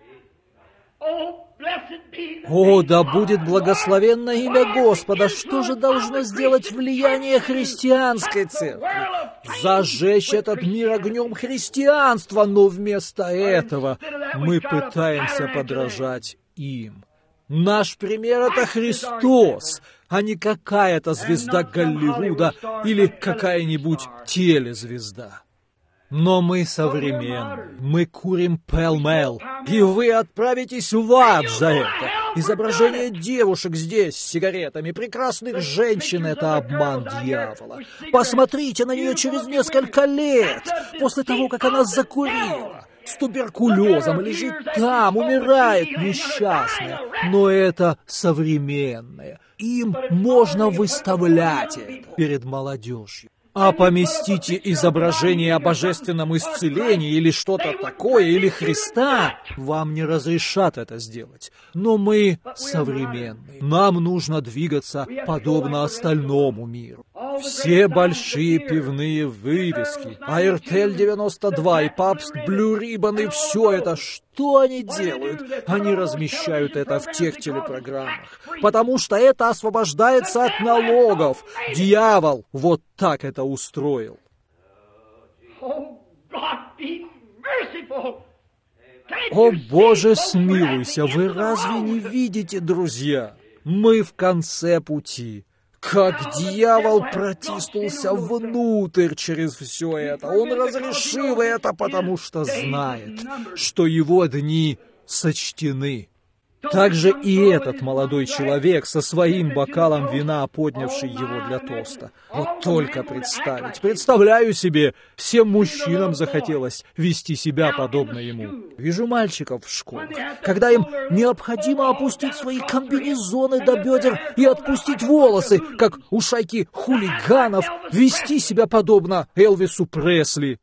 О, да будет благословенно имя Господа! Что же должно сделать влияние христианской церкви? Зажечь этот мир огнем христианства, но вместо этого мы пытаемся подражать им. Наш пример — это Христос, а не какая-то звезда Голливуда или какая-нибудь телезвезда. Но мы современны, мы курим пэл-мэл, и вы отправитесь в ад за это. Изображение девушек здесь с сигаретами, прекрасных женщин — это обман дьявола. Посмотрите на нее через несколько лет, после того, как она закурила. с туберкулезом, лежит там, умирает несчастная. Но это современное. Им можно выставлять это перед молодежью. А поместите изображение о божественном исцелении или что-то такое, или Христа, вам не разрешат это сделать. Но мы современные. Нам нужно двигаться подобно остальному миру. Все большие пивные вывески, Аиртель девяносто два и Пабст Блю Риббон, и все это, что они делают? Они размещают это в тех телепрограммах, потому что это освобождается от налогов. Дьявол вот так это устроил. О, Боже, смилуйся, вы разве не видите, друзья? Мы в конце пути. Как дьявол протиснулся внутрь через все это. Он разрешил это, потому что знает, что его дни сочтены. Также и этот молодой человек со своим бокалом вина, поднявший его для тоста. Вот только представить. Представляю себе, всем мужчинам захотелось вести себя подобно ему. Вижу мальчиков в школах, когда им необходимо опустить свои комбинезоны до бедер и отпустить волосы, как у шайки хулиганов, вести себя подобно Элвису Пресли.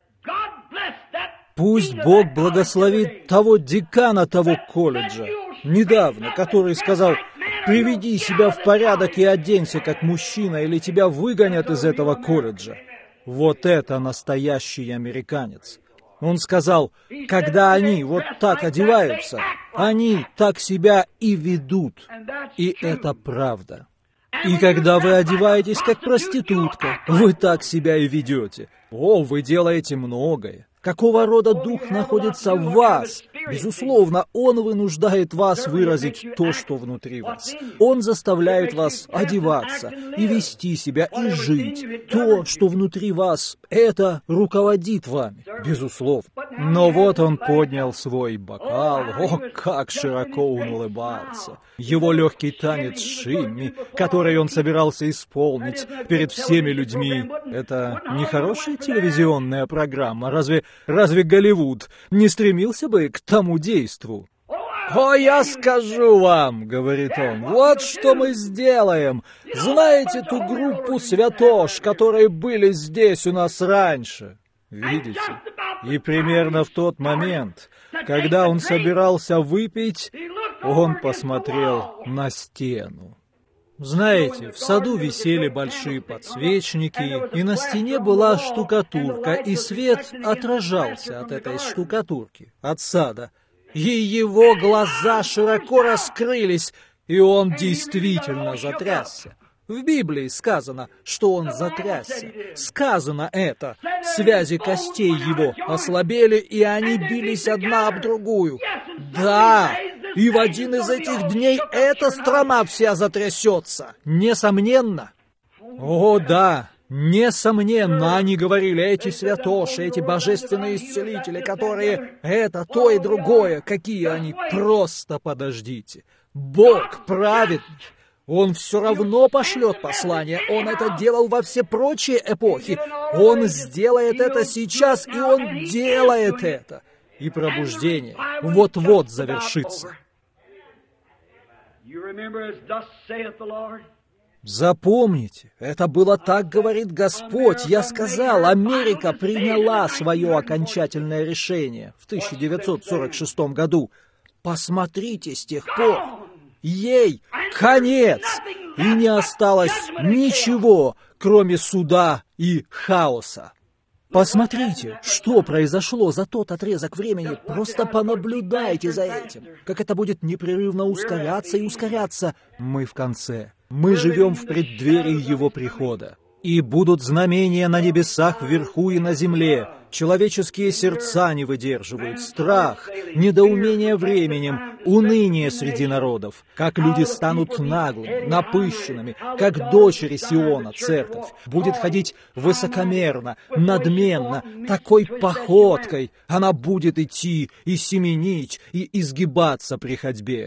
Пусть Бог благословит того декана того колледжа недавно, который сказал: «Приведи себя в порядок и оденься как мужчина, или тебя выгонят из этого колледжа». Вот это настоящий американец. Он сказал, когда они вот так одеваются, они так себя и ведут. И это правда. И когда вы одеваетесь как проститутка, вы так себя и ведете. О, вы делаете многое. Какого рода дух находится в вас? Безусловно, он вынуждает вас выразить то, что внутри вас. Он заставляет вас одеваться и вести себя, и жить. То, что внутри вас, это руководит вами, безусловно. Но вот он поднял свой бокал. О, как широко он улыбался. Его легкий танец шимми, который он собирался исполнить перед всеми людьми. Это не хорошая телевизионная программа. Разве, разве Голливуд не стремился бы к тому действу? «О, я скажу вам, — говорит он, — вот что мы сделаем. Знаете ту группу святош, которые были здесь у нас раньше?» Видите? И примерно в тот момент, когда он собирался выпить, он посмотрел на стену. Знаете, в саду висели большие подсвечники, и на стене была штукатурка, и свет отражался от этой штукатурки, от сада. И его глаза широко раскрылись, и он действительно затрясся. В Библии сказано, что он затрясся. Сказано это. Связи костей его ослабели, и они бились одна об другую. Да, и в один из этих дней эта страна вся затрясется. Несомненно. О, да, несомненно, они говорили, эти святоши, эти божественные исцелители, которые это, то и другое, какие они, просто подождите. Бог праведный. Он все равно пошлет послание. Он это делал во все прочие эпохи. Он сделает это сейчас, и он делает это. И пробуждение вот-вот завершится. Запомните, это было так, говорит Господь. Я сказал, Америка приняла свое окончательное решение в тысяча девятьсот сорок шестом году. Посмотрите с тех пор. Ей конец, и не осталось ничего, кроме суда и хаоса. Посмотрите, что произошло за тот отрезок времени. Просто понаблюдайте за этим, как это будет непрерывно ускоряться и ускоряться. Мы в конце. Мы живем в преддверии Его прихода. И будут знамения на небесах вверху и на земле. Человеческие сердца не выдерживают. Страх, недоумение временем, уныние среди народов. Как люди станут наглыми, напыщенными, как дочери Сиона, церковь. Будет ходить высокомерно, надменно, такой походкой. Она будет идти и семенить, и изгибаться при ходьбе.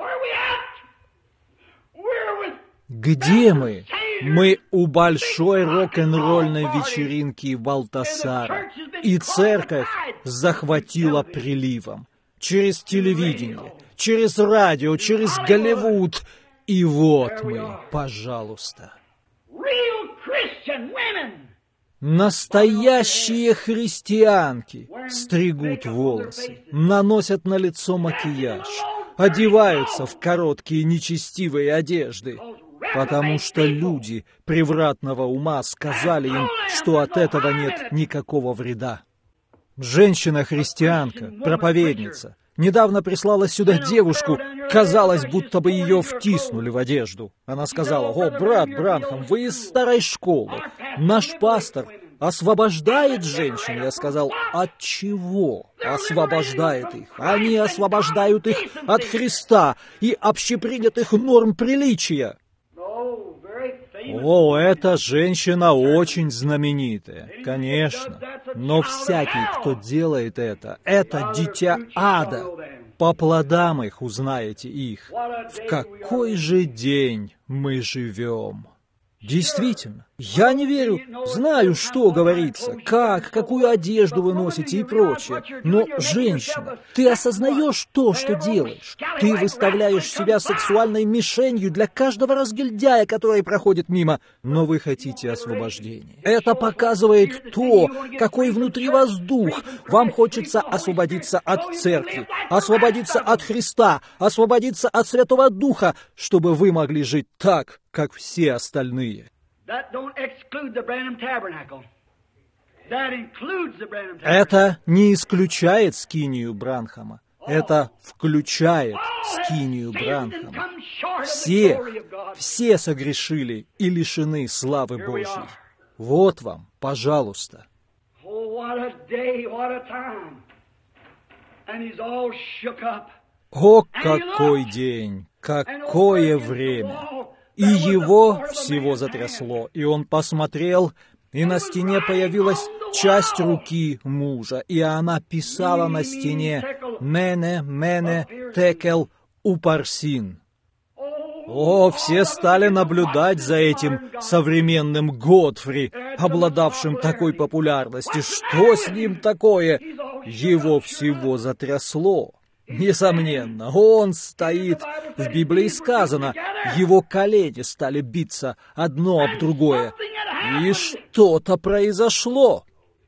Где мы? Мы у большой рок-н-ролльной вечеринки Балтасара. И церковь захватило приливом. Через телевидение, через радио, через Голливуд. И вот мы, пожалуйста. Настоящие христианки стригут волосы, наносят на лицо макияж, одеваются в короткие нечестивые одежды, потому что люди превратного ума сказали им, что от этого нет никакого вреда. Женщина-христианка, проповедница, недавно прислала сюда девушку, казалось, будто бы ее втиснули в одежду. Она сказала: «О, брат Бранхам, вы из старой школы. Наш пастор освобождает женщин». Я сказал: «От чего освобождает их? Они освобождают их от Христа и общепринятых норм приличия». О, эта женщина очень знаменитая, конечно. Но всякий, кто делает это, это дитя ада. По плодам их узнаете их. В какой же день мы живем? Действительно, я не верю, знаю, что говорится, как, какую одежду вы носите и прочее. Но, женщина, ты осознаешь то, что делаешь. Ты выставляешь себя сексуальной мишенью для каждого разгильдяя, который проходит мимо. Но вы хотите освобождения. Это показывает то, какой внутри вас дух. Вам хочется освободиться от церкви, освободиться от Христа, освободиться от Святого Духа, чтобы вы могли жить так, как все остальные. Это не исключает скинию Бранхама. Это включает скинию Бранхама. Все, все согрешили и лишены славы Божьей. Вот вам, пожалуйста. О, какой день, какое время! И его всего затрясло, и он посмотрел, и на стене появилась часть руки мужа, и она писала на стене «Мене, мене, текел, упарсин». О, все стали наблюдать за этим современным Годфри, обладавшим такой популярностью. Что с ним такое? Его всего затрясло. Несомненно, он стоит, в Библии сказано, его колени стали биться одно об другое. И что-то произошло.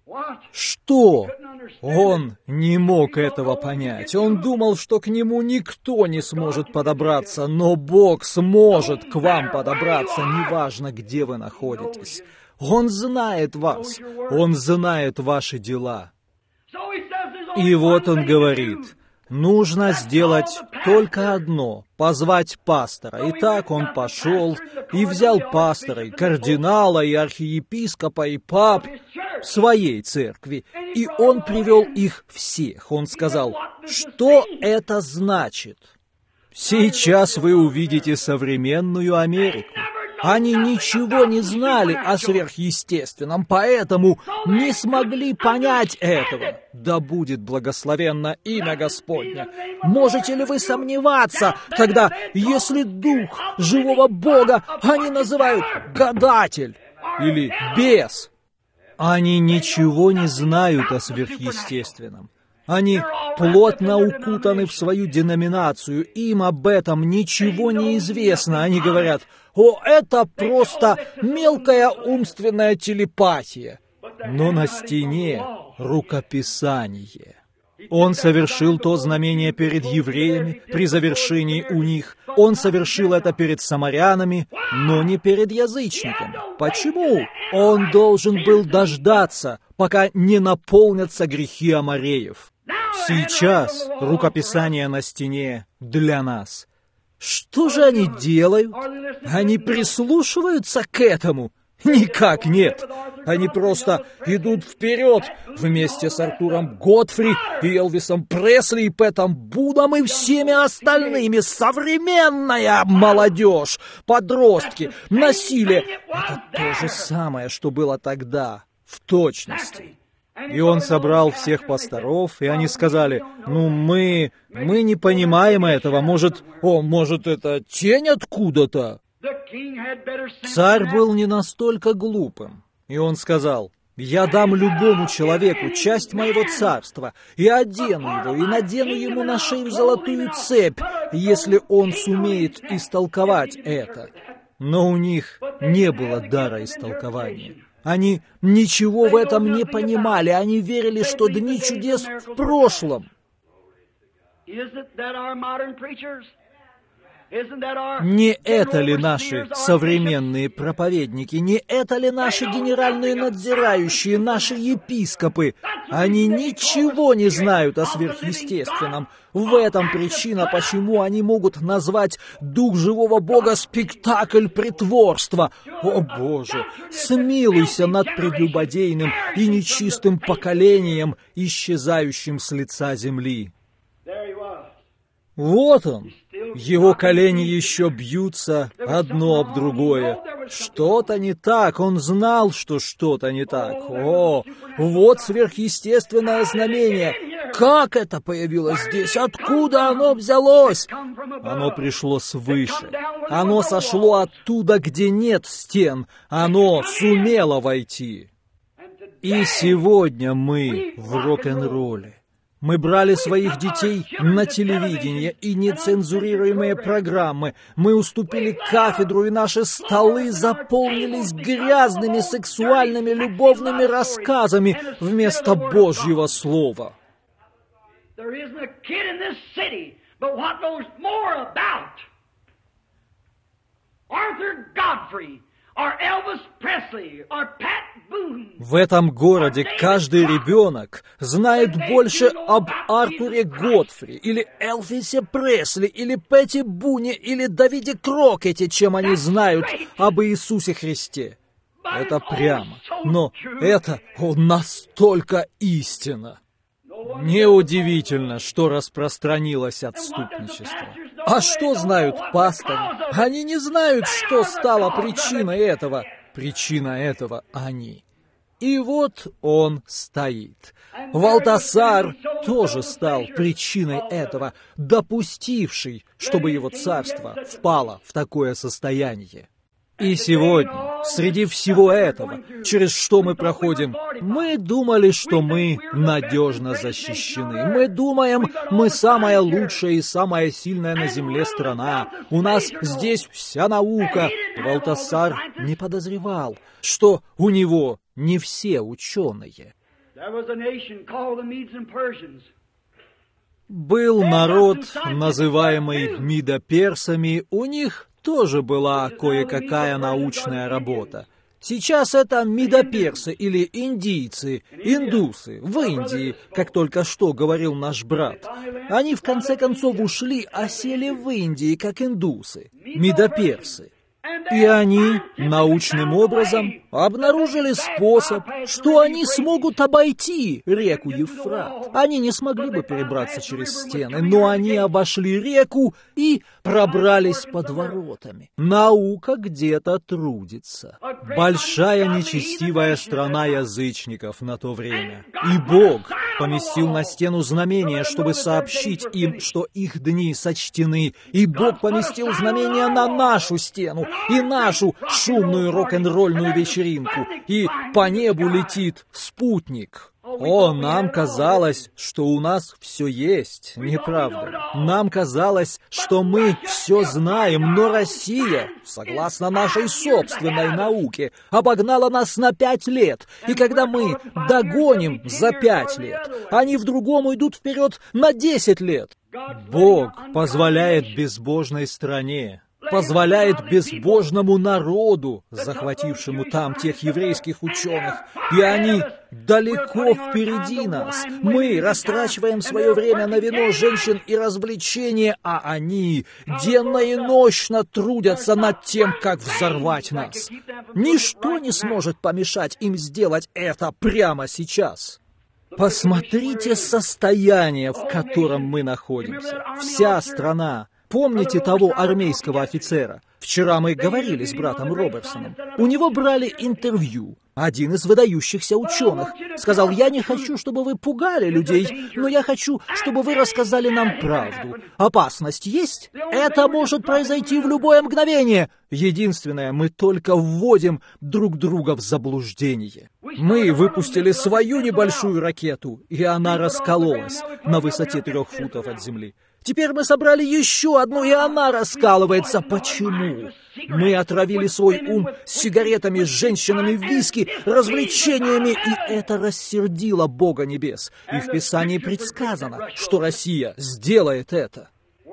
Что? Он не мог этого понять. Он думал, что к нему никто не сможет подобраться, но Бог сможет к вам подобраться, неважно, где вы находитесь. Он знает вас, Он знает ваши дела. И вот он говорит: нужно сделать только одно — позвать пастора. И так он пошел и взял пастора, и кардинала, и архиепископа, и пап своей церкви. И он привел их всех. Он сказал: что это значит? Сейчас вы увидите современную Америку. Они ничего не знали о сверхъестественном, поэтому не смогли понять этого. Да будет благословенно имя Господне. Можете ли вы сомневаться, тогда, если дух живого Бога они называют гадатель или бес? Они ничего не знают о сверхъестественном. Они плотно укутаны в свою деноминацию, им об этом ничего не известно. Они говорят: «О, это просто мелкая умственная телепатия». Но на стене рукописание. Он совершил то знамение перед евреями при завершении у них. Он совершил это перед самарянами, но не перед язычниками. Почему? Он должен был дождаться, пока не наполнятся грехи амореев. Сейчас рукописание на стене для нас. Что же они делают? Они прислушиваются к этому? Никак нет. Они просто идут вперед вместе с Артуром Годфри и Элвисом Пресли и Пэтом Будом и всеми остальными. Современная молодежь, подростки, насилие. Это то же самое, что было тогда, в точности. И он собрал всех пасторов, и они сказали: «Ну, мы, мы не понимаем этого. Может, о, может, это тень откуда-то?» Царь был не настолько глупым, и он сказал: Я дам любому человеку часть моего царства, и одену его, и надену ему на шею золотую цепь, если он сумеет истолковать это. Но у них не было дара истолкования. Они ничего в этом не понимали, они верили, что дни чудес в прошлом. Не это ли наши современные проповедники, не это ли наши генеральные надзирающие, наши епископы? Они ничего не знают о сверхъестественном. В этом причина, почему они могут назвать Дух живого Бога спектакль притворства. О Боже, смилуйся над прелюбодейным и нечистым поколением, исчезающим с лица земли. Вот он. Его колени еще бьются одно об другое. Что-то не так. Он знал, что что-то не так. О, вот сверхъестественное знамение. Как это появилось здесь? Откуда оно взялось? Оно пришло свыше. Оно сошло оттуда, где нет стен. Оно сумело войти. И сегодня мы в рок-н-ролле. Мы брали своих детей на телевидение и нецензурируемые программы. Мы уступили кафедру, и наши столы заполнились грязными сексуальными любовными рассказами вместо Божьего Слова. В этом городе каждый ребенок знает больше об Артуре Годфри, или Элвисе Пресли, или Пэтти Буне, или Давиде Крокете, чем они знают об Иисусе Христе. Это прямо, но это о, настолько истина. Неудивительно, что распространилось отступничество. А что знают пасторы? Они не знают, что стало причиной этого. Причина этого — они. И вот он стоит. Валтасар тоже стал причиной этого, допустивший, чтобы его царство впало в такое состояние. И сегодня, среди всего этого, через что мы проходим, мы думали, что мы надежно защищены. Мы думаем, мы самая лучшая и самая сильная на земле страна. У нас здесь вся наука. Валтасар не подозревал, что у него не все ученые. Был народ, называемый Мидо-персами, у них тоже была кое-какая научная работа. Сейчас это мидо-персы или индийцы, индусы в Индии, как только что говорил наш брат. Они в конце концов ушли, а сели в Индии, как индусы, мидо-персы. И они научным образом обнаружили способ, что они смогут обойти реку Евфрат. Они не смогли бы перебраться через стены, но они обошли реку и пробрались под воротами. Наука где-то трудится. Большая нечестивая страна язычников на то время. И Бог поместил на стену знамение, чтобы сообщить им, что их дни сочтены. И Бог поместил знамение на нашу стену и нашу шумную рок-н-ролльную вечеринку. И по небу летит спутник. О, нам казалось, что у нас все есть, не правда ли? Нам казалось, что мы все знаем, но Россия, согласно нашей собственной науке, обогнала нас на пять лет. И когда мы догоним за пять лет, они в другом уйдут вперед на десять лет. Бог позволяет безбожной стране, позволяет безбожному народу, захватившему там тех еврейских ученых, и они далеко впереди нас. Мы растрачиваем свое время на вино, женщин и развлечения, а они денно и нощно трудятся над тем, как взорвать нас. Ничто не сможет помешать им сделать это прямо сейчас. Посмотрите состояние, в котором мы находимся. Вся страна. Помните того армейского офицера? Вчера мы говорили с братом Робертсоном. У него брали интервью. Один из выдающихся ученых сказал: «Я не хочу, чтобы вы пугали людей, но я хочу, чтобы вы рассказали нам правду. Опасность есть? Это может произойти в любое мгновение. Единственное, мы только вводим друг друга в заблуждение». Мы выпустили свою небольшую ракету, и она раскололась на высоте трех футов от земли. Теперь мы собрали еще одну, и она раскалывается. Почему? Мы отравили свой ум сигаретами, женщинами, виски, развлечениями, и это рассердило Бога Небес. И в Писании предсказано, что Россия сделает это.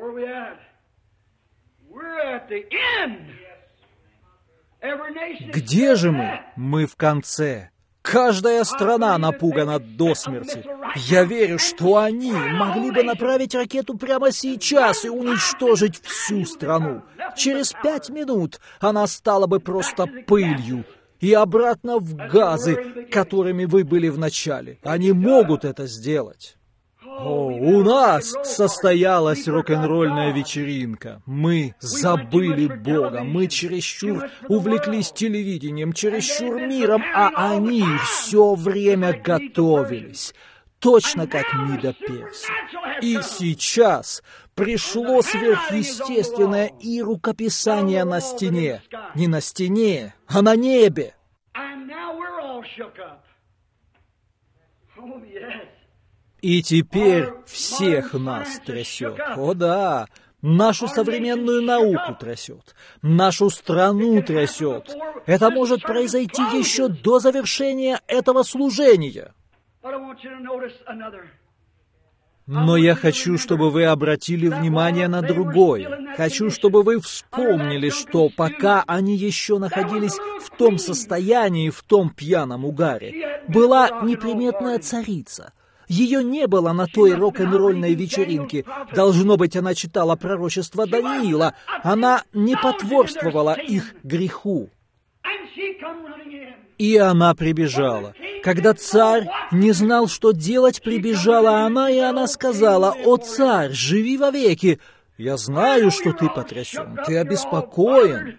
Где же мы? Мы в конце. Каждая страна напугана до смерти. Я верю, что они могли бы направить ракету прямо сейчас и уничтожить всю страну. Через пять минут она стала бы просто пылью. И обратно в газы, которыми вы были в начале. Они могут это сделать. О, у нас состоялась рок-н-ролльная вечеринка. Мы забыли Бога, мы чересчур увлеклись телевидением, чересчур миром, а они все время готовились. Точно как Мида Перси. И сейчас пришло сверхъестественное и рукописание на стене. Не на стене, а на небе. И теперь всех нас трясет. О да, нашу современную науку трясет, нашу страну трясет. Это может произойти еще до завершения этого служения. Но я хочу, чтобы вы обратили внимание на другое. Хочу, чтобы вы вспомнили, что пока они еще находились в том состоянии, в том пьяном угаре, была неприметная царица. Ее не было на той рок-н-ролльной вечеринке. Должно быть, она читала пророчество Даниила. Она не потворствовала их греху. И она прибежала. Когда царь не знал, что делать, прибежала она, и она сказала: «О, царь, живи вовеки! Я знаю, что ты потрясен, ты обеспокоен».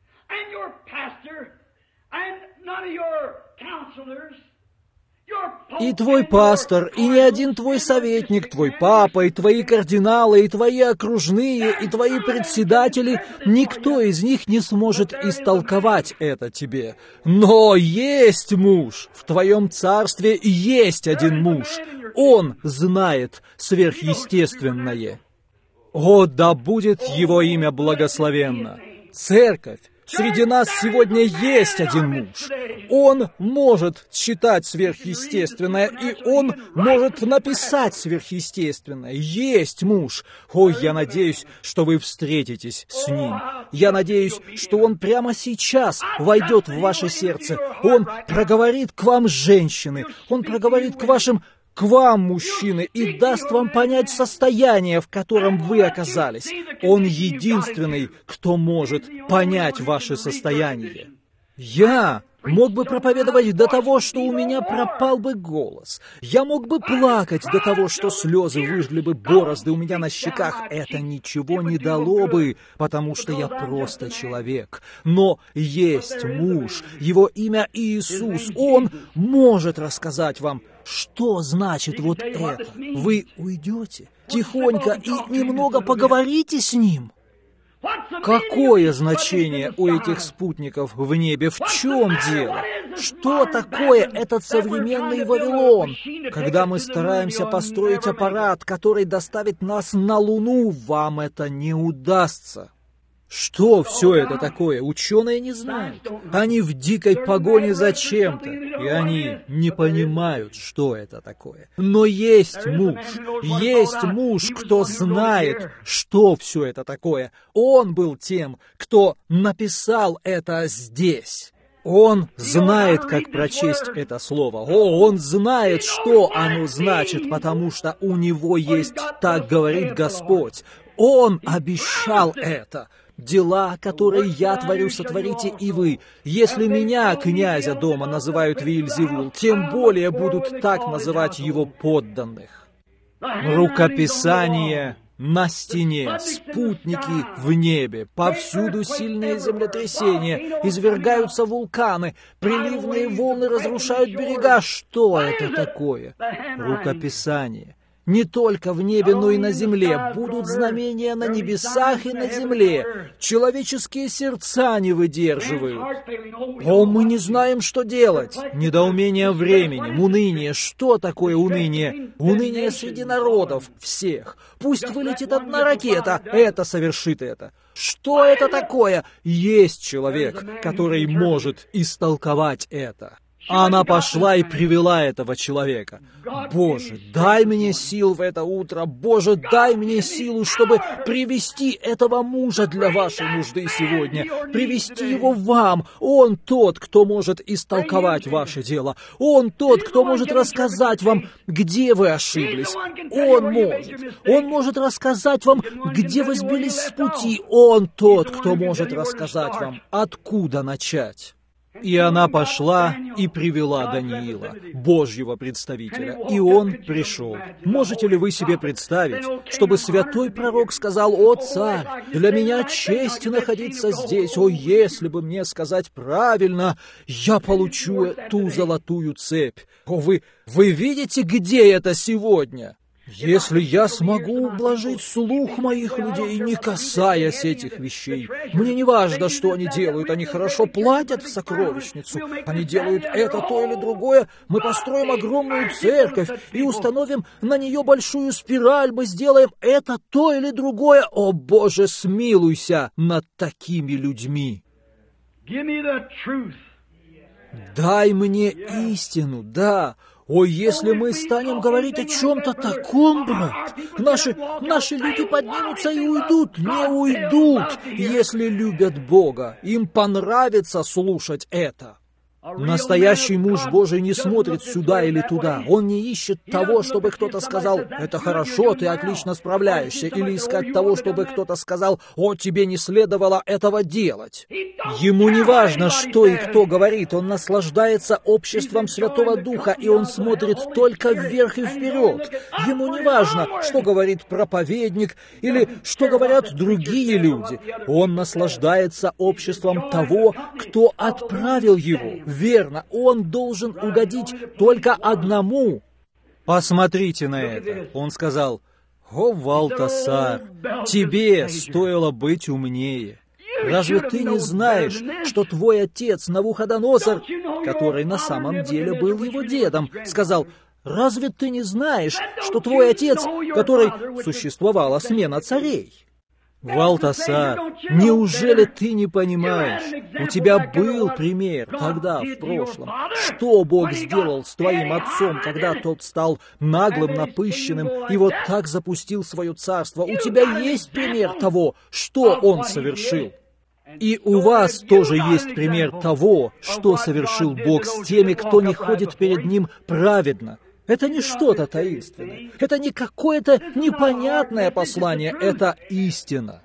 И твой пастор, и ни один твой советник, твой папа, и твои кардиналы, и твои окружные, и твои председатели, никто из них не сможет истолковать это тебе. Но есть муж, в твоем царстве есть один муж. Он знает сверхъестественное. О, да будет его имя благословенно. Церковь. Среди нас сегодня есть один муж. Он может читать сверхъестественное, и он может написать сверхъестественное. Есть муж. Ой, я надеюсь, что вы встретитесь с ним. Я надеюсь, что он прямо сейчас войдет в ваше сердце. Он проговорит к вам, женщины. Он проговорит к вашим... к вам, мужчины, и даст вам понять состояние, в котором вы оказались. Он единственный, кто может понять ваше состояние. Я мог бы проповедовать до того, что у меня пропал бы голос. Я мог бы плакать до того, что слезы выжгли бы борозды у меня на щеках. Это ничего не дало бы, потому что я просто человек. Но есть муж, его имя Иисус. Он может рассказать вам, что значит вот это. Вы уйдете тихонько и немного поговорите с ним. Какое значение у этих спутников в небе? В чем дело? Что такое этот современный Вавилон? Когда мы стараемся построить аппарат, который доставит нас на Луну, вам это не удастся. Что все это такое? Ученые не знают. Они в дикой погоне за чем-то, и они не понимают, что это такое. Но есть муж, есть муж, кто знает, что все это такое. Он был тем, кто написал это здесь. Он знает, как прочесть это слово. О, он знает, что оно значит, потому что у него есть «так говорит Господь». Он обещал это. Дела, которые я творю, сотворите и вы. Если меня, князя дома, называют Веельзевул, тем более будут так называть его подданных. Рукописание на стене, спутники в небе, повсюду сильные землетрясения, извергаются вулканы, приливные волны разрушают берега. Что это такое? Рукописание. Не только в небе, но и на земле. Будут знамения на небесах и на земле. Человеческие сердца не выдерживают. О, мы не знаем, что делать. Недоумение временем, уныние. Что такое уныние? Уныние среди народов всех. Пусть вылетит одна ракета, это совершит это. Что это такое? Есть человек, который может истолковать это. Она пошла и привела этого человека. Боже, дай мне сил в это утро. Боже, дай мне силу, чтобы привести этого мужа для вашей нужды сегодня. Привести его вам. Он тот, кто может истолковать ваше дело. Он тот, кто может рассказать вам, где вы ошиблись. Он может. Он может рассказать вам, где вы сбились с пути. Он тот, кто может рассказать вам, откуда начать. И она пошла и привела Даниила, Божьего представителя, и он пришел. Можете ли вы себе представить, чтобы святой пророк сказал: «О, царь, для меня честь находиться здесь, о, если бы мне сказать правильно, я получу ту золотую цепь». О, вы, вы видите, где это сегодня? Если я смогу ублажить слух моих людей, не касаясь этих вещей, мне не важно, что они делают, они хорошо платят в сокровищницу, они делают это, то или другое, мы построим огромную церковь и установим на нее большую спираль, мы сделаем это, то или другое. О, Боже, смилуйся над такими людьми. Дай мне истину, да. О, если мы станем говорить о чем-то таком, брат, наши, наши люди поднимутся и уйдут, не уйдут, если любят Бога. Им понравится слушать это. Настоящий муж Божий не смотрит сюда или туда. Он не ищет того, чтобы кто-то сказал: «Это хорошо, ты отлично справляешься», или искать того, чтобы кто-то сказал: «О, тебе не следовало этого делать». Ему не важно, что и кто говорит. Он наслаждается обществом Святого Духа, и он смотрит только вверх и вперед. Ему не важно, что говорит проповедник или что говорят другие люди. Он наслаждается обществом того, кто отправил его. Верно, он должен угодить только одному. Посмотрите на это. Он сказал: «О, Валтасар, тебе стоило быть умнее. Разве ты не знаешь, что твой отец Навуходоносор, который на самом деле был его дедом, сказал: разве ты не знаешь, что твой отец, который существовала смена царей?» Валтасар, неужели ты не понимаешь? У тебя был пример тогда, в прошлом. Что Бог сделал с твоим отцом, когда тот стал наглым, напыщенным и вот так запустил свое царство? У тебя есть пример того, что он совершил. И у вас тоже есть пример того, что совершил Бог с теми, кто не ходит перед Ним праведно. Это не что-то таинственное. Это не какое-то непонятное послание. Это истина.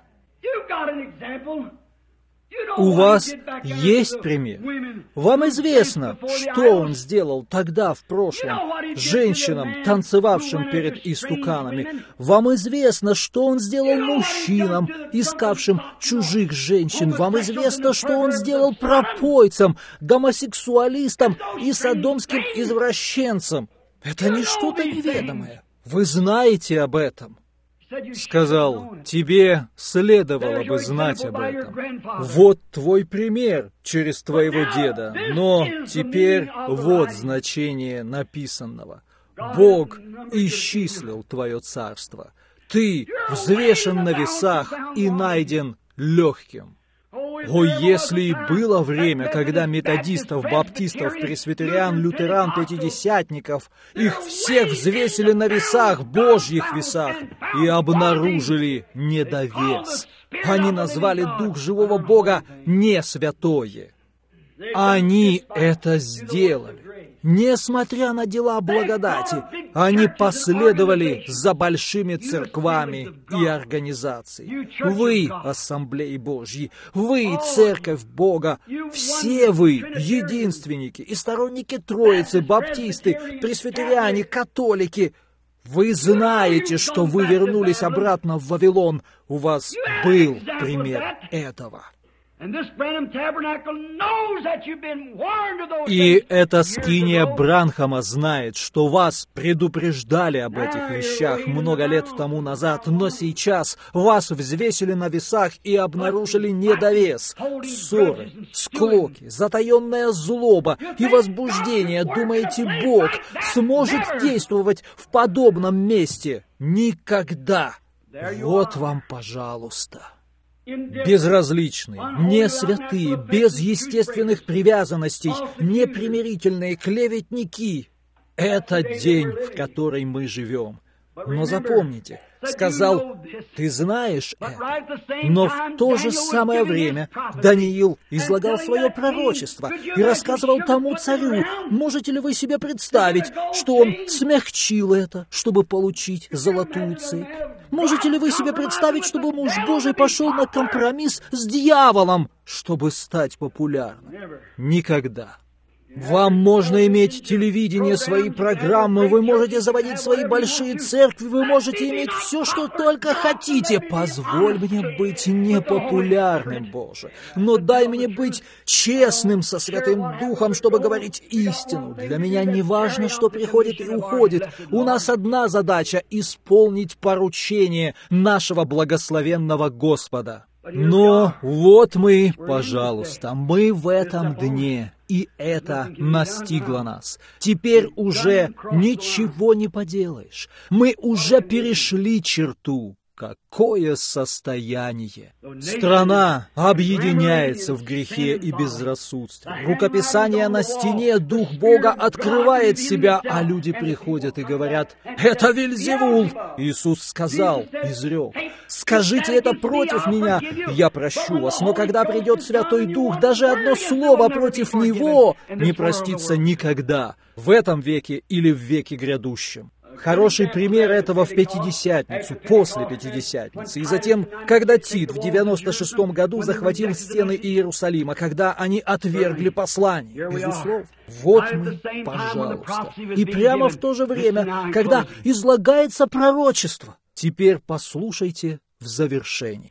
У вас есть пример. Вам известно, что он сделал тогда, в прошлом, женщинам, танцевавшим перед истуканами. Вам известно, что он сделал мужчинам, искавшим чужих женщин. Вам известно, что он сделал пропойцам, гомосексуалистам и содомским извращенцам. Это не что-то неведомое. Вы знаете об этом. Сказал: тебе следовало бы знать об этом. Вот твой пример через твоего деда. Но теперь вот значение написанного. Бог исчислил твое царство. Ты взвешен на весах и найден легким. О, если и было время, когда методистов, баптистов, пресвитериан, лютеран, пятидесятников, их всех взвесили на весах, Божьих весах, и обнаружили недовес. Они назвали Дух живого Бога не святое. Они это сделали. Несмотря на дела благодати, они последовали за большими церквами и организацией. Вы, Ассамблеи Божьи, вы, Церковь Бога, все вы, единственники и сторонники Троицы, баптисты, пресвитериане, католики, Вы знаете, что вы вернулись обратно в Вавилон. У вас был пример этого. И эта скиния Бранхама знает, что вас предупреждали об этих вещах много лет тому назад, но сейчас вас взвесили на весах и обнаружили недовес. Ссоры, склоки, затаенная злоба и возбуждение. Думаете, Бог сможет действовать в подобном месте? Никогда. Вот вам, пожалуйста. Безразличные, не святые, без естественных привязанностей, непримирительные клеветники. Это день, в который мы живем. Но запомните, сказал, ты знаешь это. Но в то же самое время Даниил излагал свое пророчество и рассказывал тому царю, можете ли вы себе представить, что он смягчил это, чтобы получить золотую цепь? Можете ли вы себе представить, чтобы муж Божий пошел на компромисс с дьяволом, чтобы стать популярным? Никогда. Вам можно иметь телевидение, свои программы, вы можете заводить свои большие церкви, вы можете иметь все, что только хотите. Позволь мне быть непопулярным, Боже, но дай мне быть честным со Святым Духом, чтобы говорить истину. Для меня не важно, что приходит и уходит. У нас одна задача — исполнить поручение нашего благословенного Господа. Но вот мы, пожалуйста, мы в этом дне, и это настигло нас. Теперь уже ничего не поделаешь. Мы уже перешли черту. Какое состояние! Страна объединяется в грехе и безрассудстве. Рукописание на стене, Дух Бога открывает себя, а люди приходят и говорят, «Это Вельзевул!» Иисус сказал, изрек, «Скажите это против меня, я прощу вас, но когда придет Святой Дух, даже одно слово против Него не простится никогда, в этом веке или в веке грядущем». Хороший пример этого в Пятидесятницу, после Пятидесятницы, и затем, когда Тит в девяносто шестом году захватил стены Иерусалима, когда они отвергли послание. Безусловно. Вот мы, пожалуйста. И прямо в то же время, когда излагается пророчество. Теперь послушайте в завершении.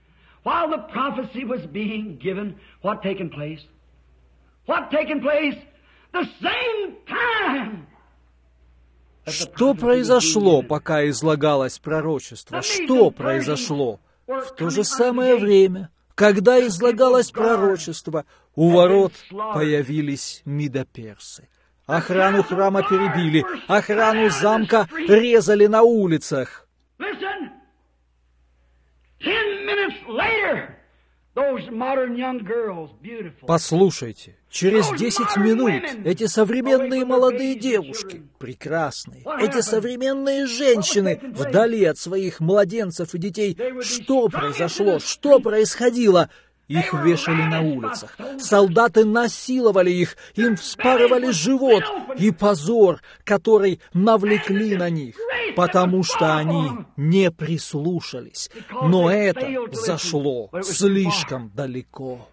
Что произошло, пока излагалось пророчество? Что произошло? В то же самое время, когда излагалось пророчество, у ворот появились медоперсы. Охрану храма перебили, охрану замка резали на улицах. Послушайте, через десять минут эти современные молодые девушки, прекрасные, эти современные женщины, вдали от своих младенцев и детей, что произошло, что происходило? Их вешали на улицах, солдаты насиловали их, им вспарывали живот, и позор, который навлекли на них, потому что они не прислушались. Но это зашло слишком далеко.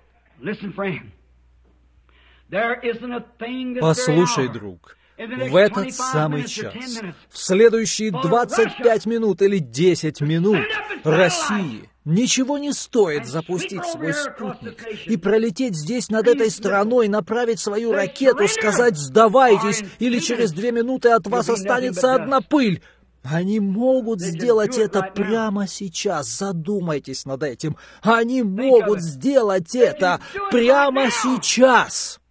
Послушай, друг, в этот самый час, в следующие двадцать пять минут или десять минут России ничего не стоит запустить свой спутник и пролететь здесь над этой страной, направить свою ракету, сказать «сдавайтесь», или через две минуты от вас останется одна пыль. Они могут сделать это прямо сейчас. Задумайтесь над этим. Они могут сделать это прямо сейчас.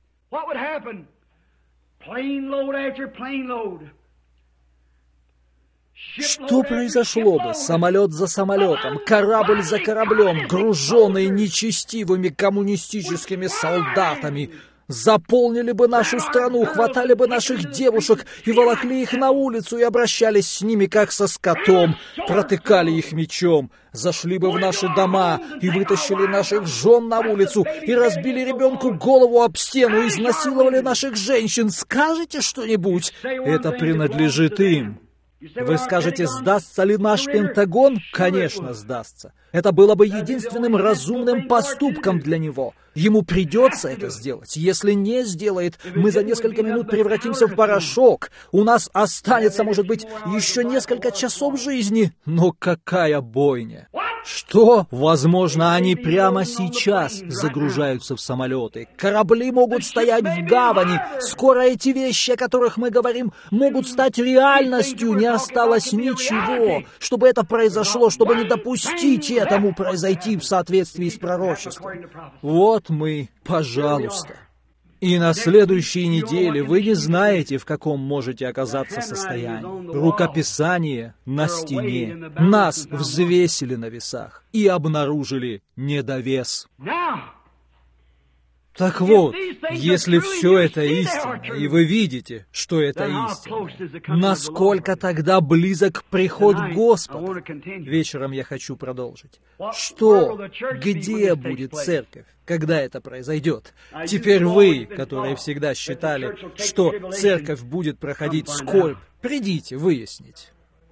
Что произошло бы? Самолет за самолетом, корабль за кораблем, груженные нечестивыми коммунистическими солдатами, заполнили бы нашу страну, хватали бы наших девушек и волокли их на улицу и обращались с ними, как со скотом, протыкали их мечом, зашли бы в наши дома и вытащили наших жен на улицу и разбили ребенку голову об стену, изнасиловали наших женщин. Скажете что-нибудь? Это принадлежит им. Вы скажете, сдастся ли наш Пентагон? Конечно, сдастся. Это было бы единственным разумным поступком для него. Ему придется это сделать. Если не сделает, мы за несколько минут превратимся в порошок. У нас останется, может быть, еще несколько часов жизни. Но какая бойня! Что? Возможно, они прямо сейчас загружаются в самолеты. Корабли могут стоять в гавани. Скоро эти вещи, о которых мы говорим, могут стать реальностью. Не осталось ничего, чтобы это произошло, чтобы не допустить этому произойти в соответствии с пророчеством. Вот мы, пожалуйста. И на следующей неделе вы не знаете, в каком можете оказаться состоянии. Рукописание на стене. Нас взвесили на весах и обнаружили недовес. Так вот, если все это истина, и вы видите, что это истина, насколько тогда близок приход Господа? Вечером я хочу продолжить. Что, где будет церковь, когда это произойдет? Теперь вы, которые всегда считали, что церковь будет проходить скорбь, придите выяснить.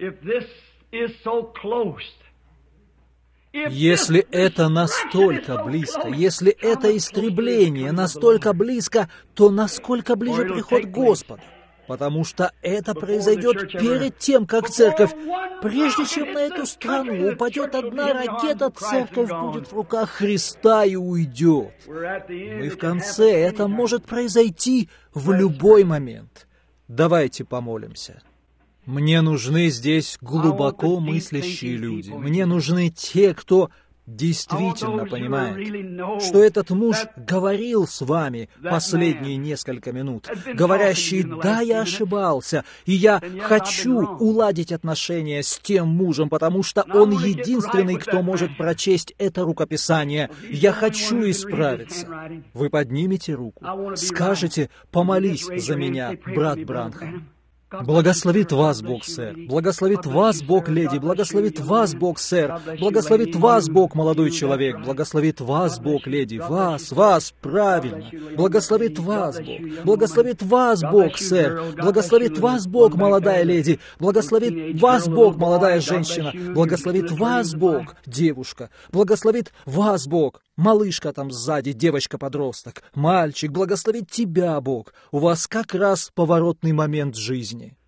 Если это настолько близко, если это истребление настолько близко, то насколько ближе приход Господа? Потому что это произойдет перед тем, как церковь, прежде чем на эту страну упадет одна ракета, церковь будет в руках Христа и уйдет. Мы в конце, это может произойти в любой момент. Давайте помолимся. Мне нужны здесь глубоко мыслящие люди. Мне нужны те, кто действительно понимает, что этот муж говорил с вами последние несколько минут, говорящий: «Да, я ошибался, и я хочу уладить отношения с тем мужем, потому что он единственный, кто может прочесть это рукописание. Я хочу исправиться». Вы поднимете руку, скажете: «Помолись за меня, брат Бранхам». Благословит вас Бог, сэр. Благословит вас Бог, леди. Благословит вас Бог, сэр. Благословит вас Бог, молодой человек. Благословит вас Бог, леди. Вас, вас, правильно. Благословит вас Бог. Благословит вас Бог, сэр. Благословит вас Бог, молодая леди. Благословит вас Бог, молодая женщина. Благословит вас Бог, девушка. Благословит вас Бог. Малышка там сзади, девочка-подросток, мальчик, благословит тебя, Бог. У вас как раз поворотный момент жизни.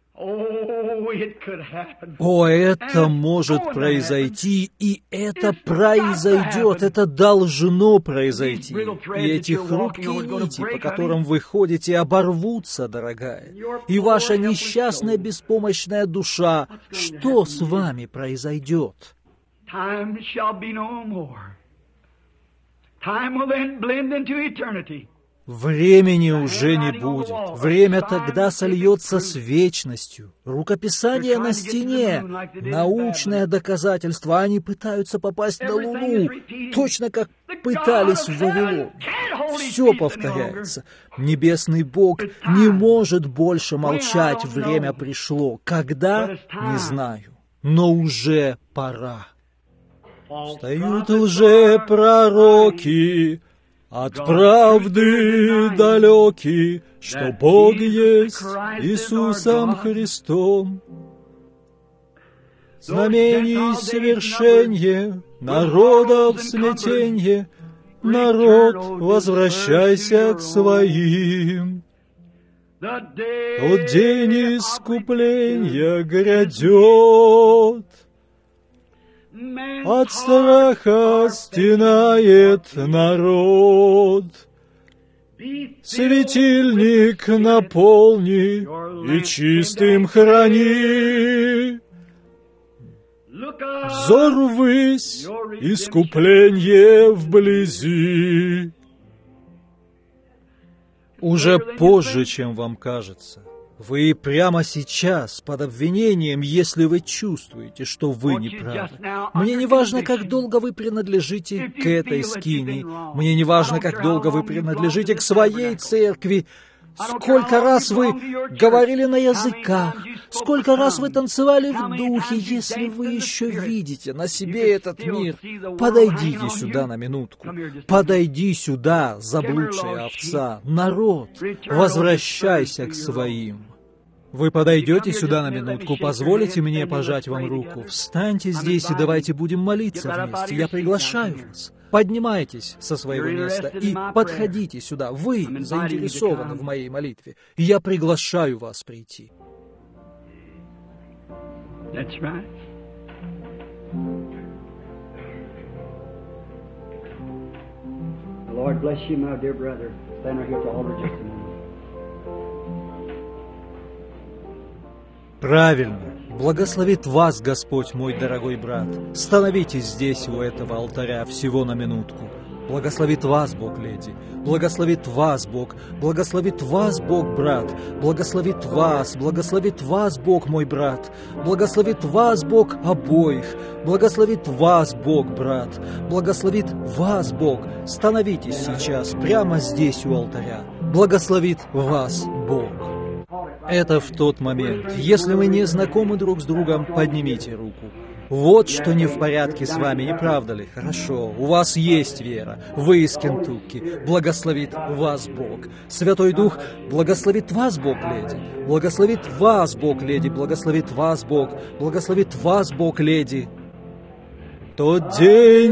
О, это может произойти, и это произойдет, это должно произойти. И эти хрупкие нити, по которым вы ходите, оборвутся, дорогая. И ваша несчастная беспомощная душа, что с вами произойдет? Времени уже не будет. Время тогда сольется с вечностью. Рукописание на стене, научное доказательство. Они пытаются попасть на Луну, точно как пытались в Вавилоне. Все повторяется. Небесный Бог не может больше молчать. Время пришло. Когда? Не знаю. Но уже пора. Встают лжепророки, от правды далеки, что Бог есть Иисусом Христом. Знамений свершенье, народов смятенье, народ, возвращайся к своим. Тот день искупления грядет, от страха стенает народ. Светильник наполни и чистым храни. Взор ввысь, искупление вблизи. Уже позже, чем вам кажется. Вы прямо сейчас под обвинением, если вы чувствуете, что вы не правы. Мне не важно, как долго вы принадлежите к этой скинии. Мне не важно, как долго вы принадлежите к своей церкви. Сколько раз вы говорили на языках, сколько раз вы танцевали в духе. Если вы еще видите на себе этот мир, подойдите сюда на минутку. Подойди сюда, заблудшая овца. Народ, возвращайся к своим. Вы подойдете сюда на минутку, позволите мне пожать вам руку. Встаньте здесь и давайте будем молиться вместе. Я приглашаю вас. Поднимайтесь со своего места и подходите сюда. Вы заинтересованы в моей молитве. И я приглашаю вас прийти. That's right. The Lord bless you, my dear brother. Stand right here at the altar just a moment. Правильно. Благословит вас Господь, мой дорогой брат. Становитесь здесь, у этого алтаря, всего на минутку. Благословит вас Бог, леди. Благословит вас Бог. Благословит вас Бог, брат. Благословит вас. Благословит вас Бог, мой брат. Благословит вас Бог обоих. Благословит вас Бог, брат. Благословит вас Бог. Становитесь сейчас, прямо здесь, у алтаря. Благословит вас Бог. Это в тот момент. Если мы не знакомы друг с другом, поднимите руку. Вот что не в порядке с вами, не правда ли? Хорошо, у вас есть вера. Вы из Кентукки. Благословит вас Бог. Святой Дух, благословит вас Бог, леди. Благословит вас Бог, леди. Благословит вас Бог. Благословит вас Бог, леди. Тот день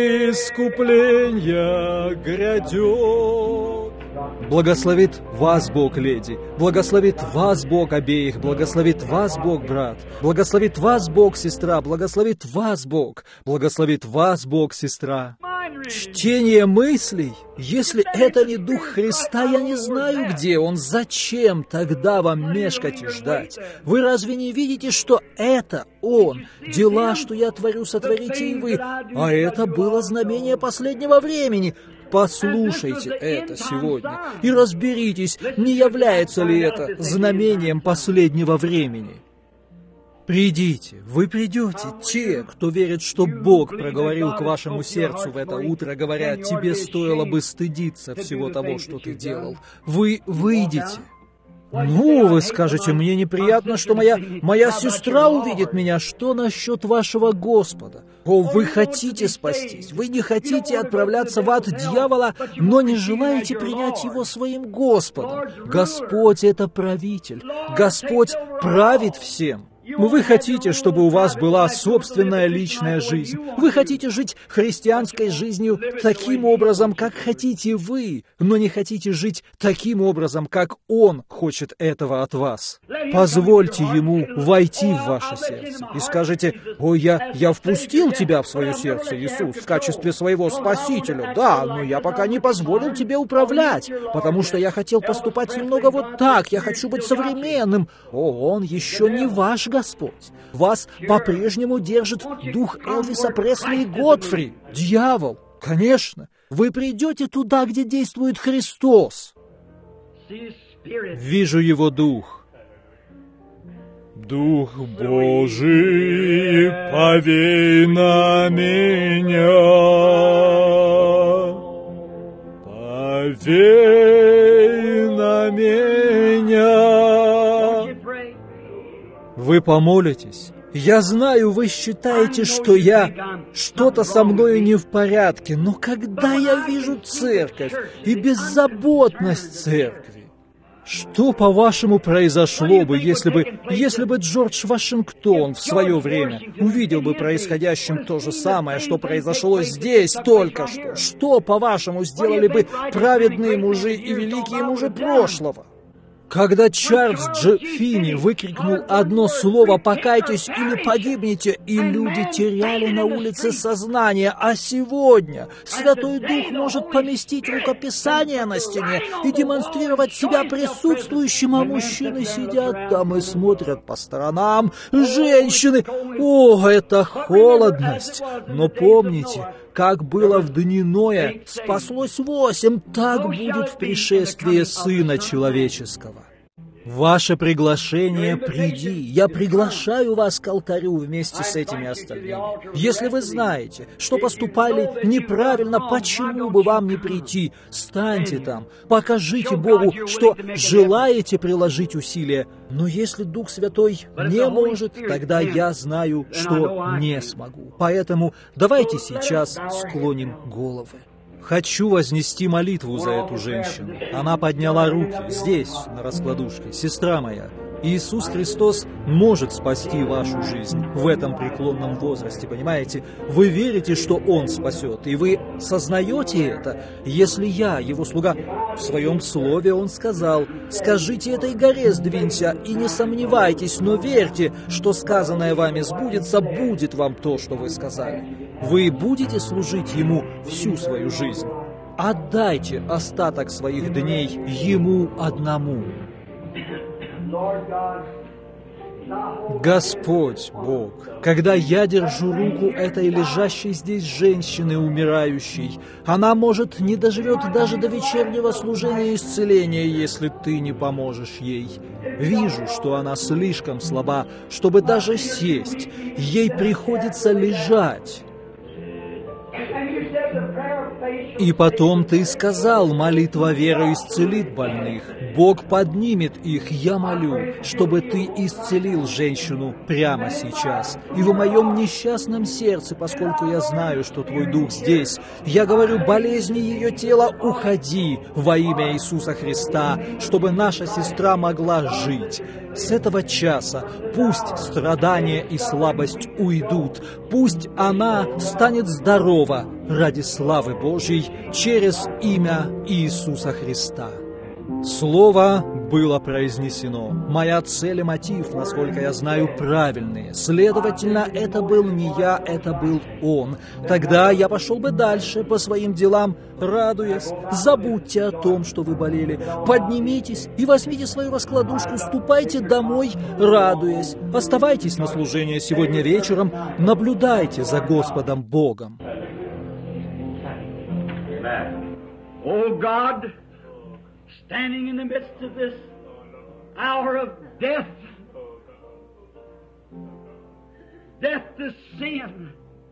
искупления грядет. Благословит вас Бог, леди. Благословит вас Бог обеих. Благословит вас Бог, брат. Благословит вас Бог, сестра. Благословит вас Бог. Благословит вас Бог, сестра. Чтение мыслей. Если это не Дух Христа, я не знаю, где Он. Зачем тогда вам мешкать и ждать? Вы разве не видите, что это Он? Дела, что я творю, сотворите и вы. А это было знамение последнего времени. Послушайте это сегодня и разберитесь, не является ли это знамением последнего времени. Придите, вы придете, те, кто верит, что Бог проговорил к вашему сердцу в это утро, говоря, тебе стоило бы стыдиться всего того, что ты делал. Вы выйдете. Ну, вы скажете, мне неприятно, что моя, моя сестра увидит меня. Что насчет вашего Господа? О, вы хотите спастись, вы не хотите отправляться в ад дьявола, но не желаете принять его своим Господом. Господь — это правитель. Господь правит всем. Вы хотите, чтобы у вас была собственная личная жизнь. Вы хотите жить христианской жизнью таким образом, как хотите вы, но не хотите жить таким образом, как Он хочет этого от вас. Позвольте Ему войти в ваше сердце и скажите: «О, я, я впустил тебя в свое сердце, Иисус, в качестве своего Спасителя. Да, но я пока не позволил тебе управлять, потому что я хотел поступать немного вот так, я хочу быть современным. О, Он еще не ваш Господь. Вас по-прежнему держит дух Элвиса Пресли и Годфри, дьявол. Конечно, вы придете туда, где действует Христос». Вижу Его дух. Дух Божий, повей на меня, повей на меня. Вы помолитесь? Я знаю, вы считаете, что я... что-то со мною не в порядке, но когда я вижу церковь и беззаботность церкви, что, по-вашему, произошло бы, если бы, если бы Джордж Вашингтон в свое время увидел бы происходящим то же самое, что произошло здесь только что? Что, по-вашему, сделали бы праведные мужи и великие мужи прошлого? Когда Чарльз Дж. Финни выкрикнул одно слово «покайтесь или погибните», и люди теряли на улице сознание, а сегодня Святой Дух может поместить рукописание на стене и демонстрировать себя присутствующим, а мужчины сидят там и смотрят по сторонам, женщины. О, это холодность! Но помните, как было в дни Ноя, спаслось восемь, так будет в пришествии Сына Человеческого. Ваше приглашение «приди». Я приглашаю вас к алтарю вместе с этими остальными. Если вы знаете, что поступали неправильно, почему бы вам не прийти? Станьте там, покажите Богу, что желаете приложить усилия. Но если Дух Святой не может, тогда я знаю, что не смогу. Поэтому давайте сейчас склоним головы. Хочу вознести молитву за эту женщину. Она подняла руки здесь, на раскладушке. Сестра моя, Иисус Христос может спасти вашу жизнь в этом преклонном возрасте, понимаете? Вы верите, что Он спасет, и вы сознаете это. Если я, Его слуга, в Своем Слове Он сказал: «Скажите этой горе, сдвинься, и не сомневайтесь, но верьте, что сказанное вами сбудется, будет вам то, что вы сказали». Вы будете служить Ему всю свою жизнь. Отдайте остаток своих дней Ему одному. Господь Бог, когда я держу руку этой лежащей здесь женщины, умирающей, она, может, не доживет даже до вечернего служения исцеления, если Ты не поможешь ей. Вижу, что она слишком слаба, чтобы даже сесть. Ей приходится лежать. И потом Ты сказал: молитва веры исцелит больных. Бог поднимет их. Я молю, чтобы Ты исцелил женщину прямо сейчас. И в моем несчастном сердце, поскольку я знаю, что Твой Дух здесь, я говорю: болезни ее тела, уходи во имя Иисуса Христа, чтобы наша сестра могла жить. С этого часа пусть страдания и слабость уйдут, пусть она станет здорова ради славы Божьей через имя Иисуса Христа. Слово было произнесено. Моя цель и мотив, насколько я знаю, правильные. Следовательно, это был не я, это был Он. Тогда я пошел бы дальше по своим делам, радуясь. Забудьте о том, что вы болели. Поднимитесь и возьмите свою раскладушку, ступайте домой, радуясь. Оставайтесь на служение сегодня вечером, наблюдайте за Господом Богом. Oh God, standing in the midst of this hour of death, death to sin.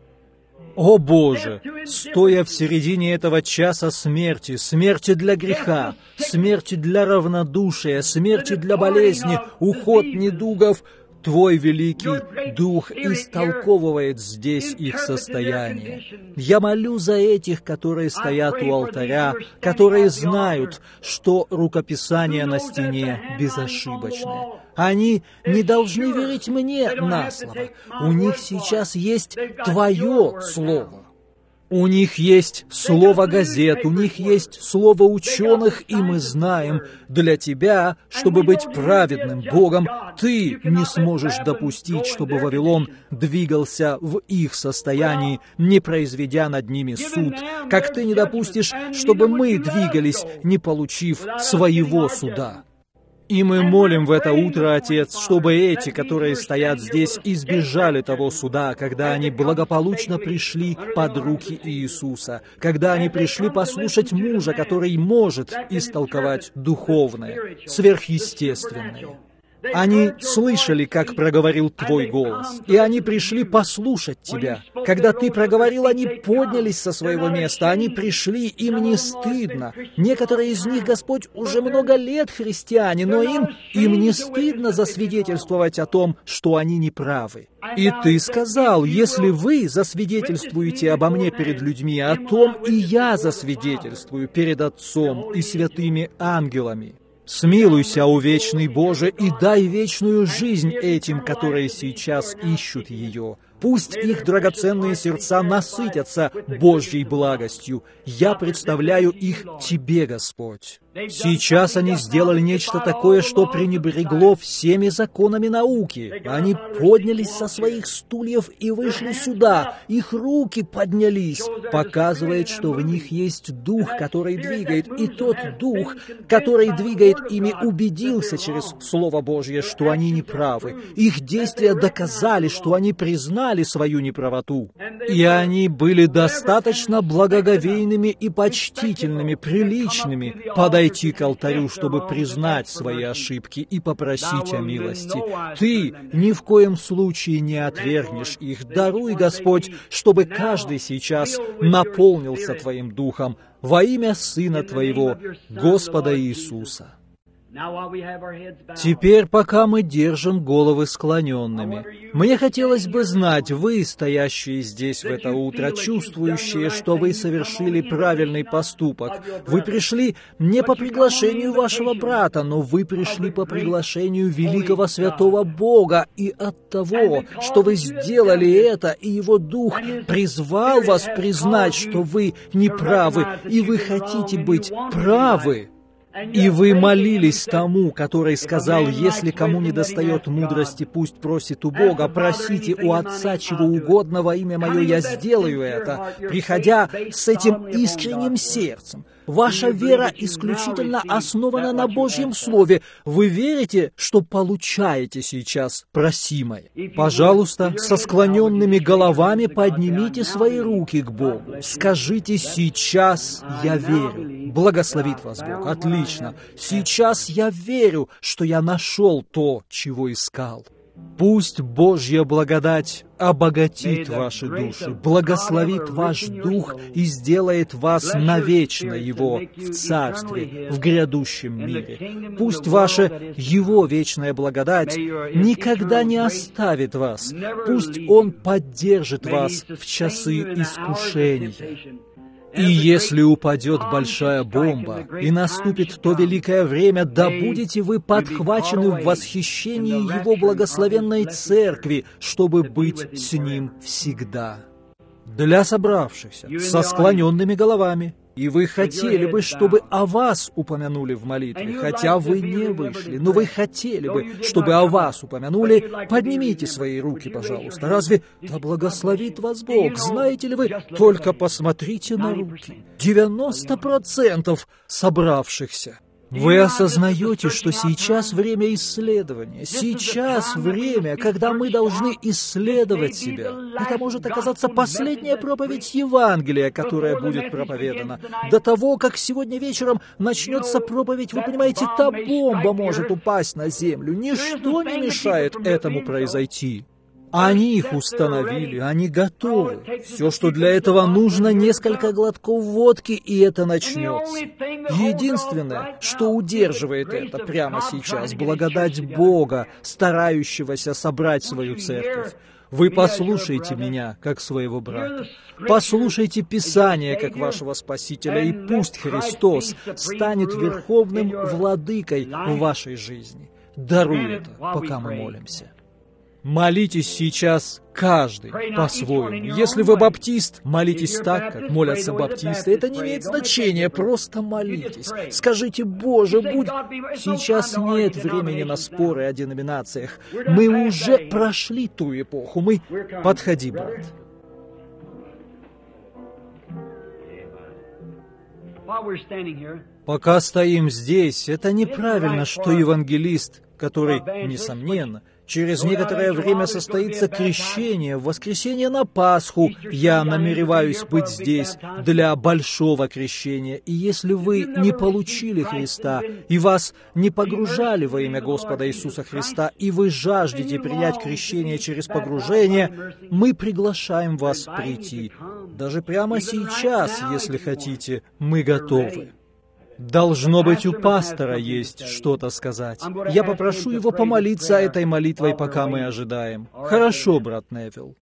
О Боже, стоя в середине этого часа смерти, смерти для греха, смерти для равнодушия, смерти для болезни, уход недугов, Твой великий Дух истолковывает здесь их состояние. Я молю за этих, которые стоят у алтаря, которые знают, что рукописание на стене безошибочное. Они не должны верить мне на слово. У них сейчас есть Твое Слово. У них есть слово газет, у них есть слово ученых, и мы знаем, для Тебя, чтобы быть праведным Богом, Ты не сможешь допустить, чтобы Вавилон двигался в их состоянии, не произведя над ними суд, как Ты не допустишь, чтобы мы двигались, не получив своего суда. И мы молим в это утро, Отец, чтобы эти, которые стоят здесь, избежали того суда, когда они благополучно пришли под руки Иисуса, когда они пришли послушать мужа, который может истолковать духовное, сверхъестественное. Они слышали, как проговорил Твой голос, и они пришли послушать Тебя. Когда Ты проговорил, они поднялись со своего места, они пришли, им не стыдно. Некоторые из них, Господь, уже много лет христиане, но им, им не стыдно засвидетельствовать о том, что они неправы. И Ты сказал: если вы засвидетельствуете обо мне перед людьми, о том и я засвидетельствую перед Отцом и святыми ангелами. Смилуйся, о вечный Боже, и дай вечную жизнь этим, которые сейчас ищут ее. Пусть их драгоценные сердца насытятся Божьей благостью. Я представляю их Тебе, Господь. Сейчас они сделали нечто такое, что пренебрегло всеми законами науки. Они поднялись со своих стульев и вышли сюда. Их руки поднялись. Показывает, что в них есть дух, который двигает. И тот дух, который двигает ими, убедился через Слово Божье, что они неправы. Их действия доказали, что они признали свою неправоту. И они были достаточно благоговейными и почтительными, приличными, подойти к алтарю, чтобы признать свои ошибки и попросить о милости. Ты ни в коем случае не отвергнешь их. Даруй, Господь, чтобы каждый сейчас наполнился Твоим Духом во имя Сына Твоего, Господа Иисуса. Теперь, пока мы держим головы склоненными, мне хотелось бы знать, вы, стоящие здесь в это утро, чувствующие, что вы совершили правильный поступок, вы пришли не по приглашению вашего брата, но вы пришли по приглашению великого святого Бога, и от того, что вы сделали это, и Его Дух призвал вас признать, что вы неправы, и вы хотите быть правы. И вы молились тому, который сказал, если кому не достает мудрости, пусть просит у Бога, просите у Отца чего угодно во имя Мое, я сделаю это, приходя с этим искренним сердцем. Ваша вера исключительно основана на Божьем Слове. Вы верите, что получаете сейчас просимое? Пожалуйста, со склоненными головами поднимите свои руки к Богу. Скажите: «Сейчас я верю». Благословит вас Бог. Отлично. Сейчас я верю, что я нашел то, чего искал. Пусть Божья благодать обогатит ваши души, благословит ваш дух и сделает вас навечно Его в Царстве, в грядущем мире. Пусть ваша Его вечная благодать никогда не оставит вас. Пусть Он поддержит вас в часы искушений. И если упадет большая бомба, и наступит то великое время, да будете вы подхвачены в восхищении Его благословенной Церкви, чтобы быть с Ним всегда. Для собравшихся, со склоненными головами, и вы хотели бы, чтобы о вас упомянули в молитве, хотя вы не вышли, но вы хотели бы, чтобы о вас упомянули, поднимите свои руки, пожалуйста. Разве да благословит вас Бог? Знаете ли вы, только посмотрите на руки. девяносто процентов собравшихся. Вы осознаете, что сейчас время исследования, сейчас время, когда мы должны исследовать себя. Это может оказаться последняя проповедь Евангелия, которая будет проповедана. До того, как сегодня вечером начнется проповедь, вы понимаете, та бомба может упасть на землю. Ничто не мешает этому произойти. Они их установили, они готовы. Все, что для этого нужно, несколько глотков водки, и это начнется. Единственное, что удерживает это прямо сейчас, благодать Бога, старающегося собрать свою церковь. Вы послушайте меня, как своего брата. Послушайте Писание, как вашего Спасителя, и пусть Христос станет верховным владыкой в вашей жизни. Даруй это, пока мы молимся. Молитесь сейчас каждый по-своему. Если вы баптист, молитесь так, как молятся баптисты. Это не имеет значения, просто молитесь. Скажите: «Боже, будь...» Сейчас нет времени на споры о деноминациях. Мы уже прошли ту эпоху. Мы... Подходи, брат. Пока стоим здесь, это неправильно, что евангелист, который, несомненно, через некоторое время состоится крещение, в воскресенье на Пасху. Я намереваюсь быть здесь для большого крещения. И если вы не получили Христа, и вас не погружали во имя Господа Иисуса Христа, и вы жаждете принять крещение через погружение, мы приглашаем вас прийти. Даже прямо сейчас, если хотите, мы готовы. Должно быть, у пастора есть что-то сказать. Я попрошу его помолиться этой молитвой, пока мы ожидаем. Хорошо, брат Невилл.